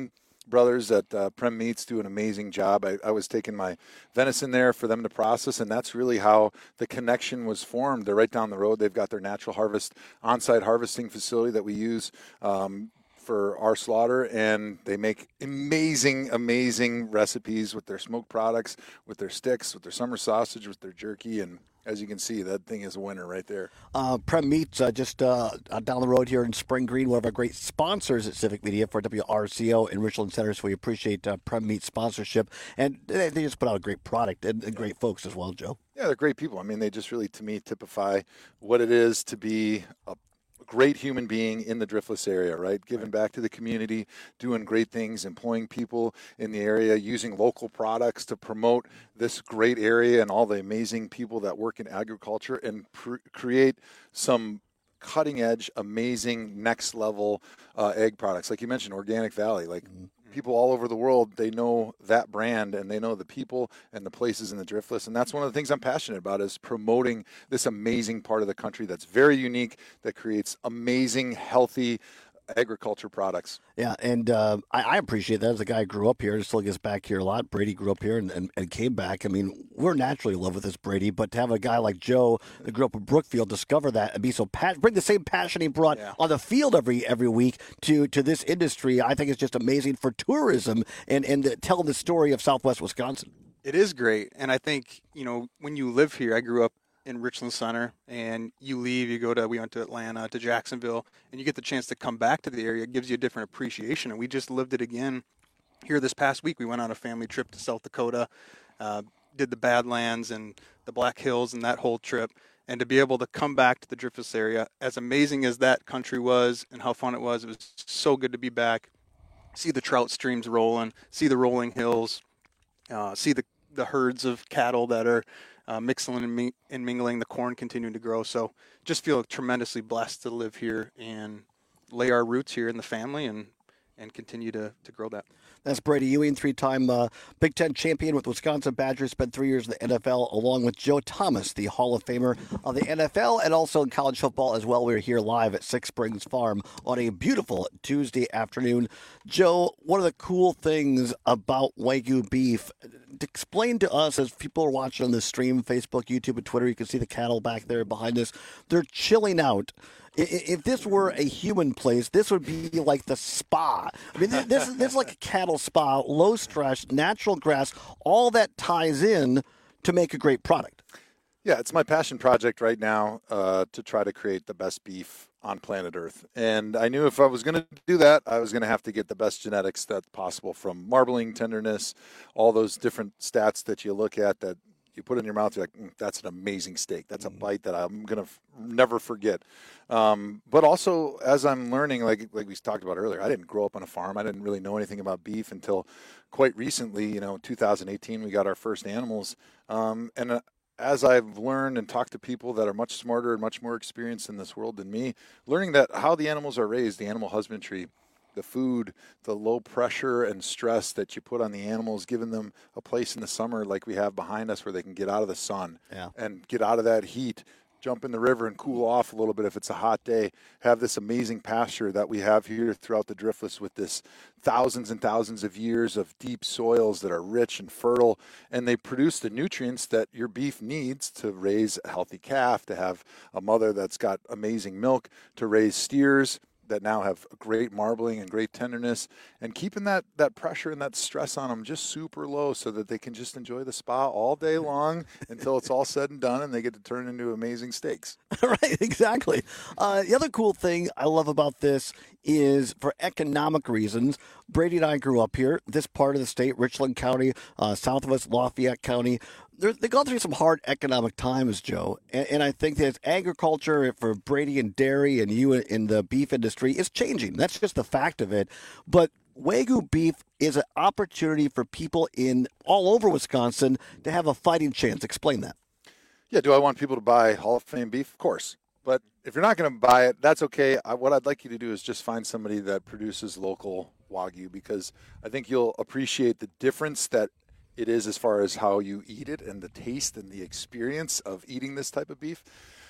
brothers at uh, Prem Meats do an amazing job. I, I was taking my venison there for them to process, and that's really how the connection was formed. They're right down the road. They've got their natural harvest, on-site harvesting facility that we use um, for our slaughter, and they make amazing, amazing recipes with their smoked products, with their sticks, with their summer sausage, with their jerky, and as you can see, that thing is a winner right there. Uh, Prem Meats, uh, just uh, down the road here in Spring Green, one of our great sponsors at Civic Media for W R C O in Richland Center. So we appreciate uh, Prem Meats sponsorship. And they, they just put out a great product and, and great folks as well, Joe. Yeah, they're great people. I mean, they just really, to me, typify what it is to be a great human being in the Driftless area, right? Giving back to the community, doing great things, employing people in the area, using local products to promote this great area and all the amazing people that work in agriculture, and pr- create some cutting edge, amazing, next level uh, egg products. Like you mentioned, Organic Valley, like mm-hmm. people all over the world, they know that brand and they know the people and the places in the Driftless. And that's one of the things I'm passionate about, is promoting this amazing part of the country that's very unique, that creates amazing, healthy agriculture products. Yeah, and uh, I, I appreciate that. As a guy who grew up here and still gets back here a lot, Brady grew up here and, and, and came back. I mean, we're naturally in love with this Brady, but to have a guy like Joe that grew up in Brookfield discover that and be so passionate, bring the same passion he brought yeah. on the field every every week to, to this industry, I think it's just amazing for tourism and, and the, telling the story of Southwest Wisconsin. It is great, and I think, you know, when you live here, I grew up in Richland Center, and you leave, you go to, we went to Atlanta, to Jacksonville, and you get the chance to come back to the area. It gives you a different appreciation, and we just lived it again here this past week. We went on a family trip to South Dakota, uh, did the Badlands and the Black Hills and that whole trip, and to be able to come back to the Driftless area, as amazing as that country was and how fun it was, it was so good to be back, see the trout streams rolling, see the rolling hills, uh, see the, the herds of cattle that are Uh, mixing and, ming- and mingling, the corn continuing to grow. So just feel tremendously blessed to live here and lay our roots here in the family and, and continue to, to grow that. That's Brady Ewing, three-time uh, Big Ten champion with Wisconsin Badgers, spent three years in the N F L, along with Joe Thomas, the Hall of Famer of the N F L, and also in college football as well. We're here live at Six Springs Farm on a beautiful Tuesday afternoon. Joe, one of the cool things about Wagyu beef, explain to us, as people are watching on the stream, Facebook, YouTube, and Twitter, you can see the cattle back there behind us. They're chilling out. If this were a human place, this would be like the spa. I mean, this is this is like a cattle spa, low stress, natural grass. All that ties in to make a great product. Yeah, it's my passion project right now uh, to try to create the best beef on planet Earth. And I knew if I was going to do that, I was going to have to get the best genetics that's possible, from marbling, tenderness, all those different stats that you look at that you put in your mouth, you're like, mm, that's an amazing steak. That's a bite that I'm going to f- never forget. Um, but also, as I'm learning, like like we talked about earlier, I didn't grow up on a farm. I didn't really know anything about beef until quite recently. You know, two thousand eighteen, we got our first animals. Um, and uh, as I've learned and talked to people that are much smarter and much more experienced in this world than me, learning that how the animals are raised, the animal husbandry, the food, the low pressure and stress that you put on the animals, giving them a place in the summer like we have behind us where they can get out of the sun yeah. and get out of that heat, jump in the river and cool off a little bit if it's a hot day, have this amazing pasture that we have here throughout the Driftless with this thousands and thousands of years of deep soils that are rich and fertile, and they produce the nutrients that your beef needs to raise a healthy calf, to have a mother that's got amazing milk, to raise steers that now have great marbling and great tenderness, and keeping that, that pressure and that stress on them just super low so that they can just enjoy the spa all day long until it's all said and done and they get to turn into amazing steaks. Right, exactly. Uh, the other cool thing I love about this is, for economic reasons, Brady and I grew up here, this part of the state, Richland County, uh, south of us, Lafayette County. They're, they've gone through some hard economic times, Joe, and, and I think that agriculture for Brady and dairy and you in the beef industry is changing. That's just the fact of it. But Wagyu beef is an opportunity for people in all over Wisconsin to have a fighting chance. Explain that. Yeah, do I want people to buy Hall of Fame beef? Of course. But if you're not going to buy it, that's okay. I, what I'd like you to do is just find somebody that produces local Wagyu, because I think you'll appreciate the difference that it is as far as how you eat it and the taste and the experience of eating this type of beef.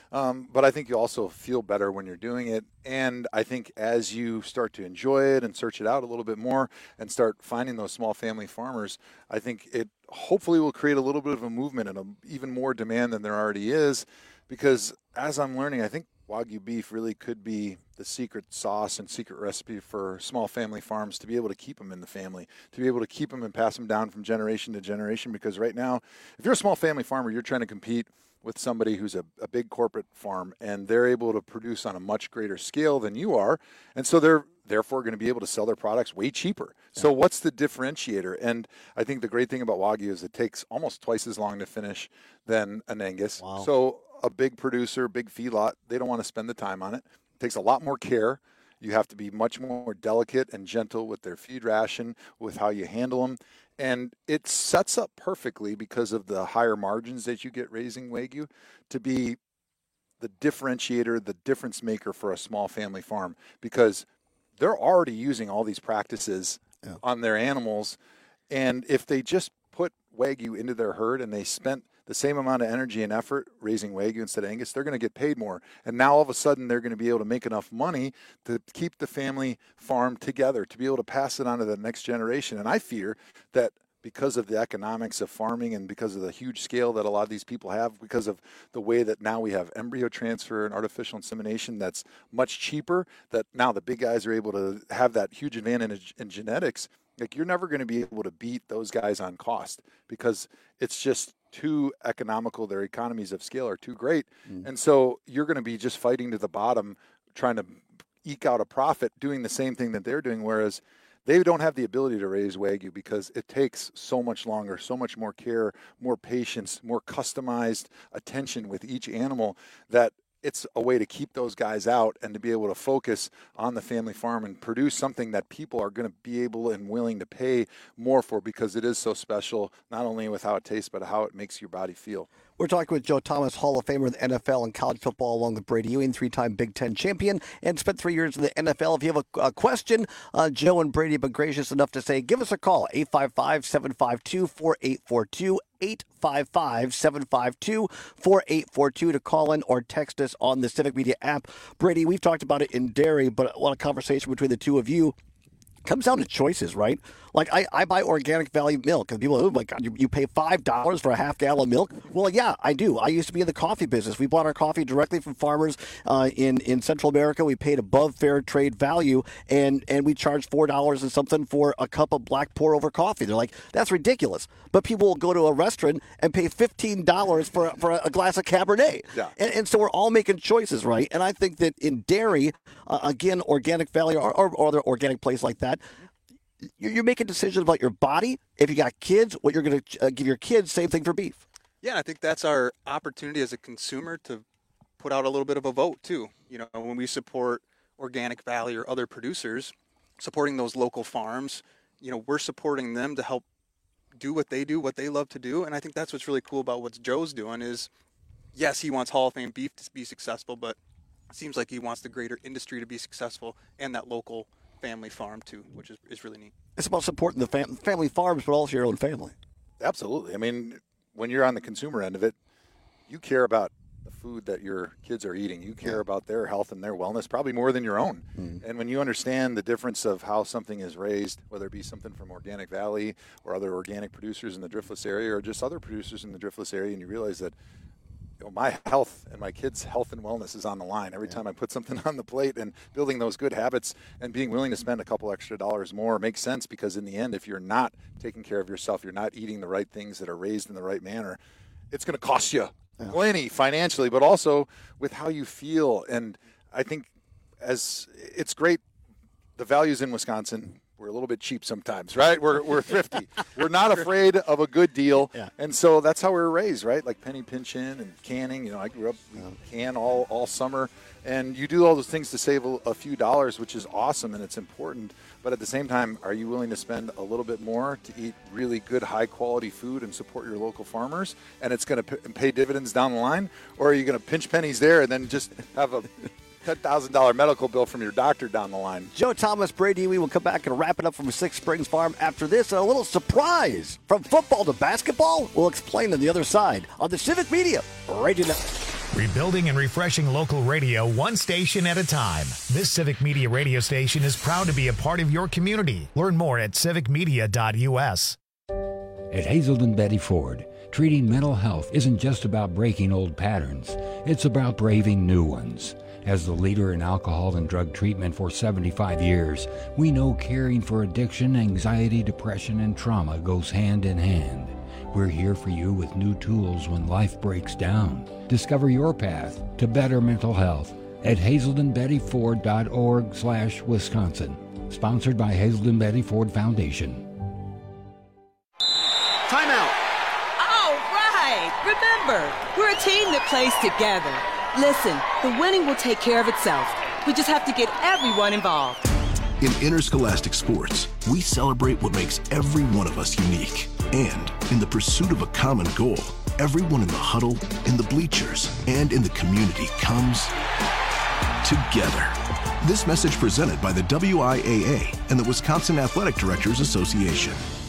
Um, but I think you also feel better when you're doing it. And I think as you start to enjoy it and search it out a little bit more and start finding those small family farmers, I think it hopefully will create a little bit of a movement and a, even more demand than there already is. Because as I'm learning, I think Wagyu beef really could be the secret sauce and secret recipe for small family farms to be able to keep them in the family, to be able to keep them and pass them down from generation to generation. Because right now, if you're a small family farmer, you're trying to compete with somebody who's a, a big corporate farm, and they're able to produce on a much greater scale than you are. And so they're therefore going to be able to sell their products way cheaper. Yeah. So what's the differentiator? And I think the great thing about Wagyu is it takes almost twice as long to finish than an Angus. Wow. So a big producer, big feedlot, they don't want to spend the time on it. It takes a lot more care. You have to be much more delicate and gentle with their feed ration, with how you handle them. And it sets up perfectly, because of the higher margins that you get raising Wagyu, to be the differentiator, the difference maker for a small family farm, because they're already using all these practices yeah. on their animals. And if they just put Wagyu into their herd and they spent the same amount of energy and effort raising Wagyu instead of Angus, they're going to get paid more. And now all of a sudden they're going to be able to make enough money to keep the family farm together, to be able to pass it on to the next generation. And I fear that because of the economics of farming and because of the huge scale that a lot of these people have, because of the way that now we have embryo transfer and artificial insemination that's much cheaper, that now the big guys are able to have that huge advantage in genetics. Like, you're never going to be able to beat those guys on cost, because it's just too economical. Their economies of scale are too great. Mm. And so you're going to be just fighting to the bottom, trying to eke out a profit, doing the same thing that they're doing. Whereas they don't have the ability to raise Wagyu because it takes so much longer, so much more care, more patience, more customized attention with each animal, that it's a way to keep those guys out and to be able to focus on the family farm and produce something that people are going to be able and willing to pay more for, because it is so special, not only with how it tastes, but how it makes your body feel. We're talking with Joe Thomas, Hall of Famer in the N F L and college football, along with Brady Ewing, three-time Big Ten champion, and spent three years in the N F L. If you have a, a question, uh, Joe and Brady have been gracious enough to say, give us a call, eight five five, seven five two, four eight four two, eight five five, seven five two, four eight four two to call in or text us on the Civic Media app. Brady, we've talked about it in dairy, but a lot of conversation between the two of you comes down to choices, right? Like, I, I buy organic value milk, and people, oh my God, you, you pay five dollars for a half gallon of milk? Well, yeah, I do. I used to be in the coffee business. We bought our coffee directly from farmers uh, in, in Central America. We paid above fair trade value, and, and we charged four dollars and something for a cup of black pour-over coffee. They're like, that's ridiculous. But people will go to a restaurant and pay fifteen dollars for, for a glass of Cabernet. Yeah. And, and so we're all making choices, right? And I think that in dairy, uh, again, organic value or, or, or other organic place like that, you're making decisions about your body. If you got kids, what you're going to uh, give your kids, same thing for beef. Yeah, I think that's our opportunity as a consumer to put out a little bit of a vote, too. You know, when we support Organic Valley or other producers, supporting those local farms, you know, we're supporting them to help do what they do, what they love to do. And I think that's what's really cool about what Joe's doing is, yes, he wants Hall of Fame beef to be successful, but it seems like he wants the greater industry to be successful and that local family farm too, which is, is really neat. It's about supporting the fam- family farms, but also your own family. Absolutely. I mean, when you're on the consumer end of it, you care about the food that your kids are eating. You care yeah. about their health and their wellness probably more than your own. Mm. And when you understand the difference of how something is raised, whether it be something from Organic Valley or other organic producers in the Driftless area or just other producers in the Driftless area, and you realize that, you know, my health and my kids' health and wellness is on the line every yeah. time I put something on the plate, and building those good habits and being willing to spend a couple extra dollars more makes sense, because in the end, if you're not taking care of yourself, you're not eating the right things that are raised in the right manner, it's going to cost you yeah. plenty financially, but also with how you feel. And I think as it's great, the values in Wisconsin, we're a little bit cheap sometimes, right? We're we're thrifty. We're not afraid of a good deal. Yeah. And so that's how we were raised, right? Like penny pinching and canning. You know, I grew up, we can all, all summer. And you do all those things to save a, a few dollars, which is awesome and it's important. But at the same time, are you willing to spend a little bit more to eat really good, high-quality food and support your local farmers? And it's going to p- pay dividends down the line? Or are you going to pinch pennies there and then just have a ten thousand dollars medical bill from your doctor down the line? Joe Thomas, Brady, we will come back and wrap it up from Six Springs Farm after this. And a little surprise from football to basketball. We'll explain on the other side on the Civic Media Radio Network. Rebuilding and refreshing local radio one station at a time. This Civic Media radio station is proud to be a part of your community. Learn more at civic media dot u s. At Hazelden Betty Ford, treating mental health isn't just about breaking old patterns. It's about braving new ones. As the leader in alcohol and drug treatment for seventy-five years, we know caring for addiction, anxiety, depression, and trauma goes hand in hand. We're here for you with new tools when life breaks down. Discover your path to better mental health at hazelden betty ford dot org slash Wisconsin. Sponsored by Hazelden Betty Ford Foundation. Timeout. All right. Remember, we're a team that plays together. Listen, the winning will take care of itself. We just have to get everyone involved. In interscholastic sports, we celebrate what makes every one of us unique. And in the pursuit of a common goal, everyone in the huddle, in the bleachers, and in the community comes together. This message presented by the W I A A and the Wisconsin Athletic Directors Association.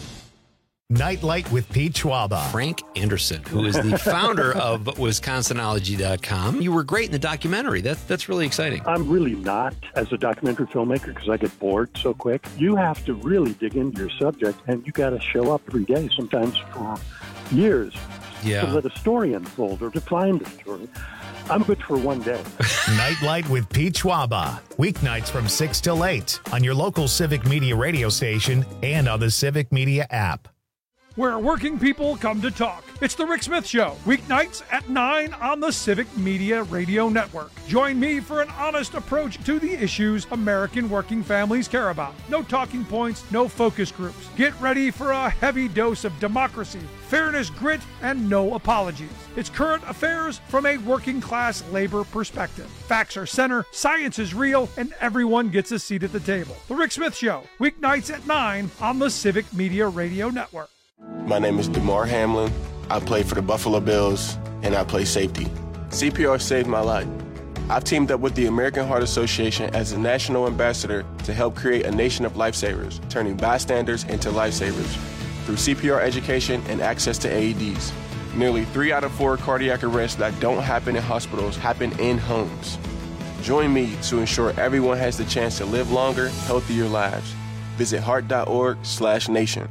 Nightlight with Pete Schwaba. Frank Anderson, who is the founder of Wisconsinology dot com. You were great in the documentary. That's that's really exciting. I'm really not as a documentary filmmaker because I get bored so quick. You have to really dig into your subject, and you got to show up every day, sometimes for years, yeah. to let a story unfold or to find a story. I'm good for one day. Nightlight with Pete Schwaba. Weeknights from six till eight on your local Civic Media radio station and on the Civic Media app. Where working people come to talk. It's the Rick Smith Show, weeknights at nine on the Civic Media Radio Network. Join me for an honest approach to the issues American working families care about. No talking points, no focus groups. Get ready for a heavy dose of democracy, fairness, grit, and no apologies. It's current affairs from a working class labor perspective. Facts are center, science is real, and everyone gets a seat at the table. The Rick Smith Show, weeknights at nine on the Civic Media Radio Network. My name is DeMar Hamlin. I play for the Buffalo Bills, and I play safety. C P R saved my life. I've teamed up with the American Heart Association as a national ambassador to help create a nation of lifesavers, turning bystanders into lifesavers through C P R education and access to A E Ds. Nearly three out of four cardiac arrests that don't happen in hospitals happen in homes. Join me to ensure everyone has the chance to live longer, healthier lives. Visit heart.org slash nation.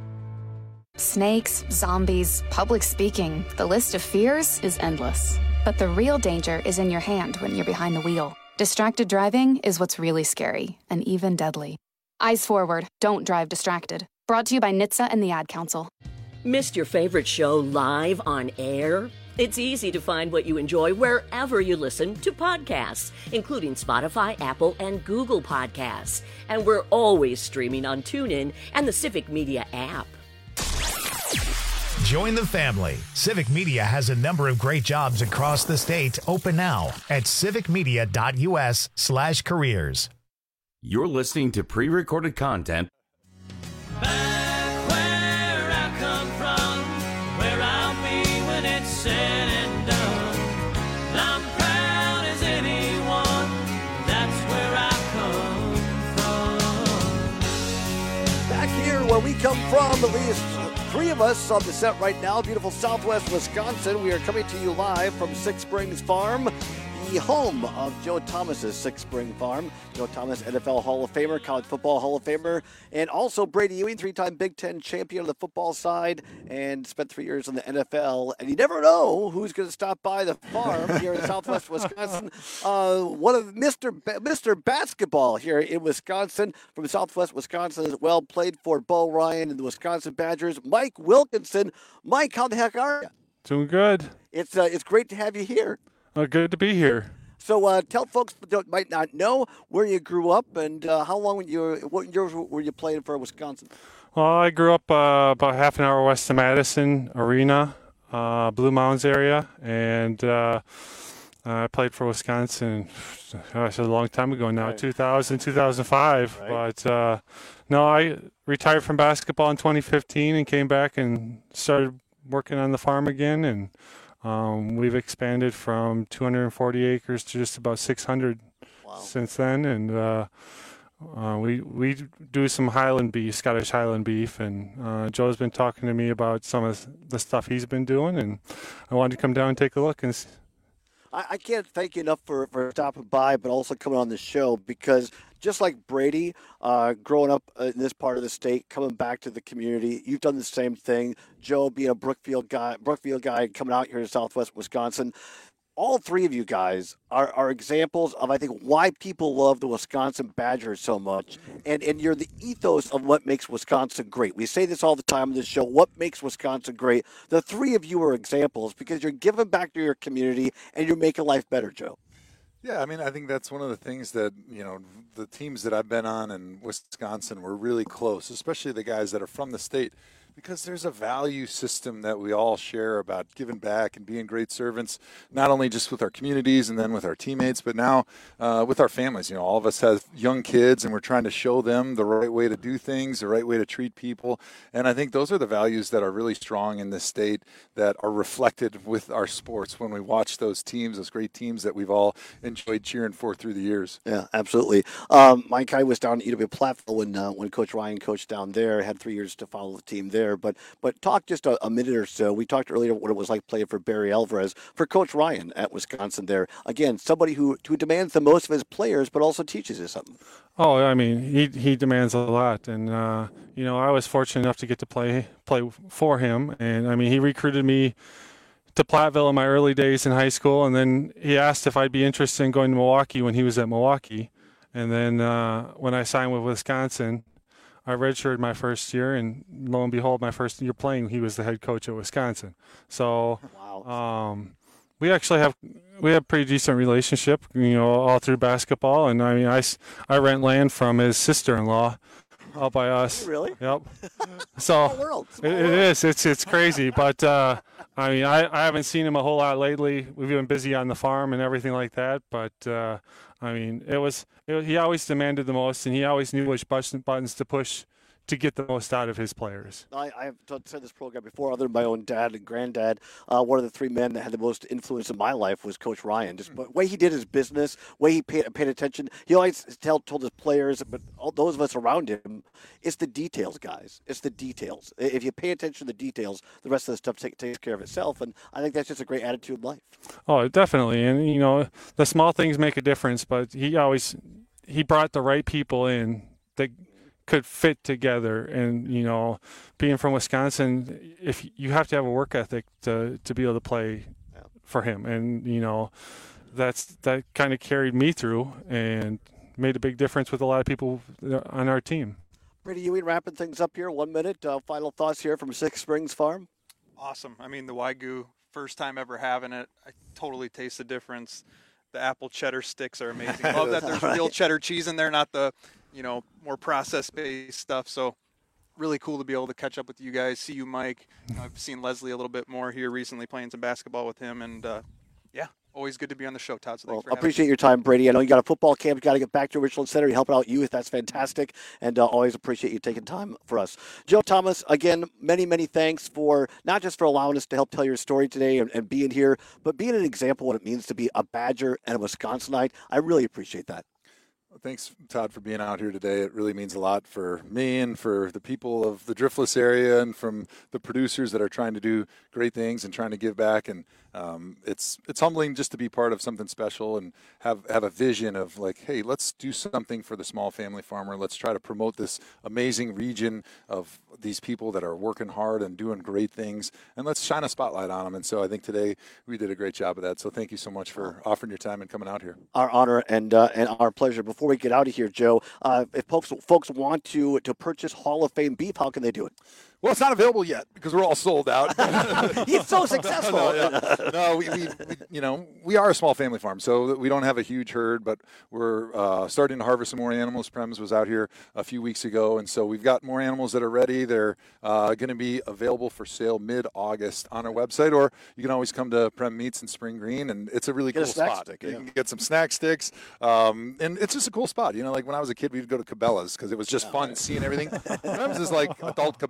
Snakes, zombies, public speaking, the list of fears is endless. But the real danger is in your hand when you're behind the wheel. Distracted driving is what's really scary and even deadly. Eyes forward, don't drive distracted. Brought to you by N H T S A and the Ad Council. Missed your favorite show live on air? It's easy to find what you enjoy wherever you listen to podcasts, including Spotify, Apple, and Google Podcasts. And we're always streaming on TuneIn and the Civic Media app. Join the family. Civic Media has a number of great jobs across the state open now at civic media dot u s slash careers. You're listening to pre-recorded content. Back where I come from, where I'll be when it's said and done. I'm proud as anyone, that's where I come from. Back here where we come from, at least three of us on the set right now, beautiful Southwest Wisconsin. We are coming to you live from Six Springs Farm, the home of Joe Thomas's Six Spring Farm. Joe Thomas, N F L Hall of Famer, College Football Hall of Famer, and also Brady Ewing, three-time Big Ten champion on the football side, and spent three years in the N F L. And you never know who's going to stop by the farm here in Southwest Wisconsin. Uh, one of Mister Ba- Mister Basketball here in Wisconsin, from Southwest Wisconsin as well, played for Bo Ryan and the Wisconsin Badgers. Mike Wilkinson. Mike, how the heck are you? Doing good. It's uh, it's great to have you here. Uh, good to be here. So uh, tell folks that might not know where you grew up and uh, how long were you, what years were you playing for Wisconsin? Well, I grew up uh, about half an hour west of Madison Arena, uh, Blue Mounds area, and uh, I played for Wisconsin, gosh, a long time ago now, right. two thousand, two thousand five. Right. But uh, no, I retired from basketball in twenty fifteen and came back and started working on the farm again, and Um, we've expanded from two hundred forty acres to just about six hundred wow. since then, and uh, uh, we we do some Highland beef, Scottish Highland beef, and uh, Joe's been talking to me about some of the stuff he's been doing, and I wanted to come down and take a look. And I, I can't thank you enough for, for stopping by, but also coming on the show, because just like Brady, uh, growing up in this part of the state, coming back to the community, you've done the same thing. Joe, being a Brookfield guy, Brookfield guy, coming out here to Southwest Wisconsin. All three of you guys are, are examples of, I think, why people love the Wisconsin Badgers so much. And, and you're the ethos of what makes Wisconsin great. We say this all the time on this show, what makes Wisconsin great? The three of you are examples because you're giving back to your community and you're making life better, Joe. Yeah, I mean, I think that's one of the things that, you know, the teams that I've been on in Wisconsin were really close, especially the guys that are from the state, because there's a value system that we all share about giving back and being great servants, not only just with our communities and then with our teammates, but now uh, with our families. You know, all of us have young kids, and we're trying to show them the right way to do things, the right way to treat people. And I think those are the values that are really strong in this state that are reflected with our sports when we watch those teams, those great teams that we've all enjoyed cheering for through the years. Yeah, absolutely. Um, Mike, I was down at E W Platteville when, uh, when Coach Ryan coached down there. Had three years to follow the team there. But but talk just a, a minute or so. We talked earlier what it was like playing for Barry Alvarez, for Coach Ryan at Wisconsin there. Again, somebody who, who demands the most of his players, but also teaches you something. Oh, I mean, he he demands a lot, and uh, you know, I was fortunate enough to get to play play for him, and I mean, he recruited me to Platteville in my early days in high school, and then he asked if I'd be interested in going to Milwaukee when he was at Milwaukee, and then uh, when I signed with Wisconsin, I redshirted my first year, and lo and behold, my first year playing, he was the head coach at Wisconsin. So, wow. um, we actually have we have a pretty decent relationship, you know, all through basketball. And I mean, I, I rent land from his sister-in-law out by us. Really? Yep. So Small world. Small it, it world. is. It's it's crazy, but uh, I mean, I, I haven't seen him a whole lot lately. We've been busy on the farm and everything like that, but. Uh, I mean, it was it, he always demanded the most, and he always knew which buttons to push to get the most out of his players. I, I have said this program before, other than my own dad and granddad. Uh, one of the three men that had the most influence in my life was Coach Ryan. Just the way he did his business, way he paid, paid attention. He always tell, told his players, but all those of us around him, it's the details, guys. It's the details. If you pay attention to the details, the rest of the stuff take, takes care of itself. And I think that's just a great attitude in life. Oh, definitely. And, you know, the small things make a difference, but he always he brought the right people in that could fit together. And, you know, being from Wisconsin, if you have to have a work ethic to, to be able to play for him. And, you know, that's that kind of carried me through and made a big difference with a lot of people on our team. Brady Ewing wrapping things up here. One minute. Uh, final thoughts here from Six Springs Farm. Awesome. I mean, the Wagyu, first time ever having it. I totally taste the difference. The apple cheddar sticks are amazing. Love that there's real cheddar cheese in there, not the, you know, more processed-based stuff. So really cool to be able to catch up with you guys, see you, Mike. I've seen Leslie a little bit more here recently, playing some basketball with him. And, uh, yeah, always good to be on the show, Todd. So Well, thanks for appreciate having me. your time, Brady. I know you got a football camp. You got to get back to Richland Center. You're helping out youth. That's fantastic. And uh, always appreciate you taking time for us. Joe Thomas, again, many, many thanks for not just for allowing us to help tell your story today and, and being here, but being an example of what it means to be a Badger and a Wisconsinite. I really appreciate that. Thanks, Todd, for being out here today. It really means a lot for me and for the people of the Driftless area and from the producers that are trying to do great things and trying to give back. And um, it's it's humbling just to be part of something special and have, have a vision of like, hey, let's do something for the small family farmer. Let's try to promote this amazing region of these people that are working hard and doing great things. And let's shine a spotlight on them. And so I think today we did a great job of that. So thank you so much for offering your time and coming out here. Our honor and uh, and our pleasure. Before we get out of here, Joe, uh, if folks folks want to to purchase Hall of Fame beef, how can they do it? Well, it's not available yet because we're all sold out. He's so successful. no, yeah. no we, we, we, you know, we are a small family farm, so we don't have a huge herd, but we're uh, starting to harvest some more animals. Prems was out here a few weeks ago, and so we've got more animals that are ready. They're uh, going to be available for sale mid-August on our website, or you can always come to Prem Meats in Spring Green, and it's a really Get a cool snack spot. stick, You yeah. can get some snack sticks, um, and it's just a cool spot. You know, like when I was a kid, we'd go to Cabela's because it was just fun seeing everything. Prems is like adult Cabela's.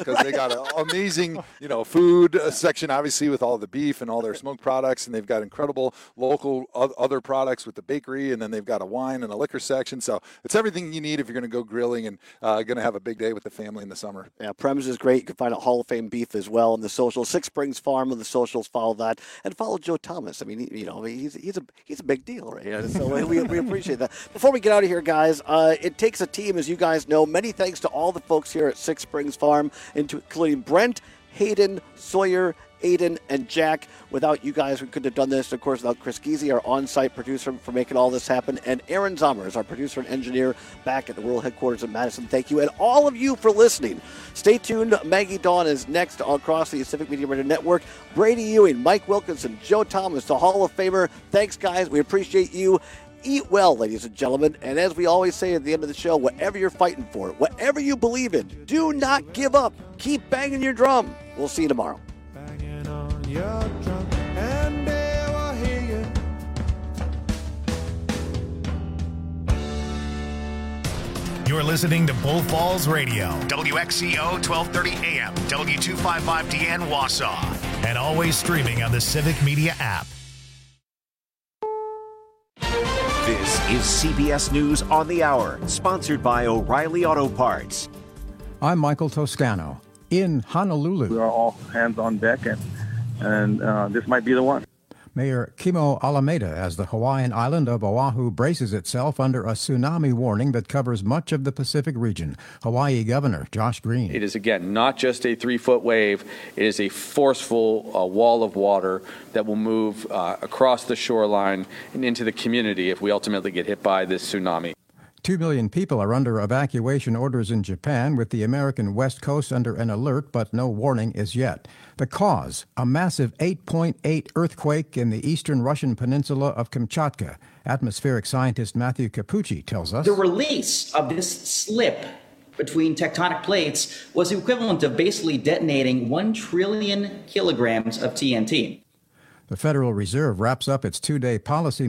because they got an amazing, you know, food uh, section, obviously, with all the beef and all their smoked products, and they've got incredible local o- other products with the bakery, and then they've got a wine and a liquor section. So it's everything you need if you're going to go grilling and uh, going to have a big day with the family in the summer. Yeah, Prems is great. You can find out Hall of Fame beef as well on the socials. Six Springs Farm on the socials. Follow that and follow Joe Thomas. I mean, he, you know, he's he's a he's a big deal, right? So we, we appreciate that. Before we get out of here, guys, uh, it takes a team, as you guys know. Many thanks to all the folks here at Six Springs Farm, including Brent, Hayden, Sawyer, Aiden, and Jack. Without you guys, we couldn't have done this. Of course, without Chris Geezy, our on-site producer, for making all this happen, and Aaron Zommers, our producer and engineer back at the world headquarters in Madison. Thank you, and all of you for listening. Stay tuned. Maggie Dawn is next across the Civic Media Radio Network. Brady Ewing, Mike Wilkinson, Joe Thomas, the Hall of Famer. Thanks, guys. We appreciate you. Eat well, ladies and gentlemen. And as we always say at the end of the show, whatever you're fighting for, whatever you believe in, do not give up. Keep banging your drum. We'll see you tomorrow. Your drum, and they will hear you. You're listening to Bull Falls Radio, W X C O twelve thirty A M, W two fifty-five D N Wausau, and always streaming on the Civic Media app. This is C B S News on the Hour, sponsored by O'Reilly Auto Parts. I'm Michael Toscano in Honolulu. We are all hands on deck, and and uh, this might be the one. Mayor Kimo Alameda, as the Hawaiian island of Oahu braces itself under a tsunami warning that covers much of the Pacific region. Hawaii Governor Josh Green. It is, again, not just a three-foot wave. It is a forceful uh, wall of water that will move uh, across the shoreline and into the community if we ultimately get hit by this tsunami. Two million people are under evacuation orders in Japan, with the American West Coast under an alert, but no warning as yet. The cause, a massive eight point eight earthquake in the eastern Russian peninsula of Kamchatka. Atmospheric scientist Matthew Capucci tells us. The release of this slip between tectonic plates was equivalent of basically detonating one trillion kilograms of T N T. The Federal Reserve wraps up its two-day policy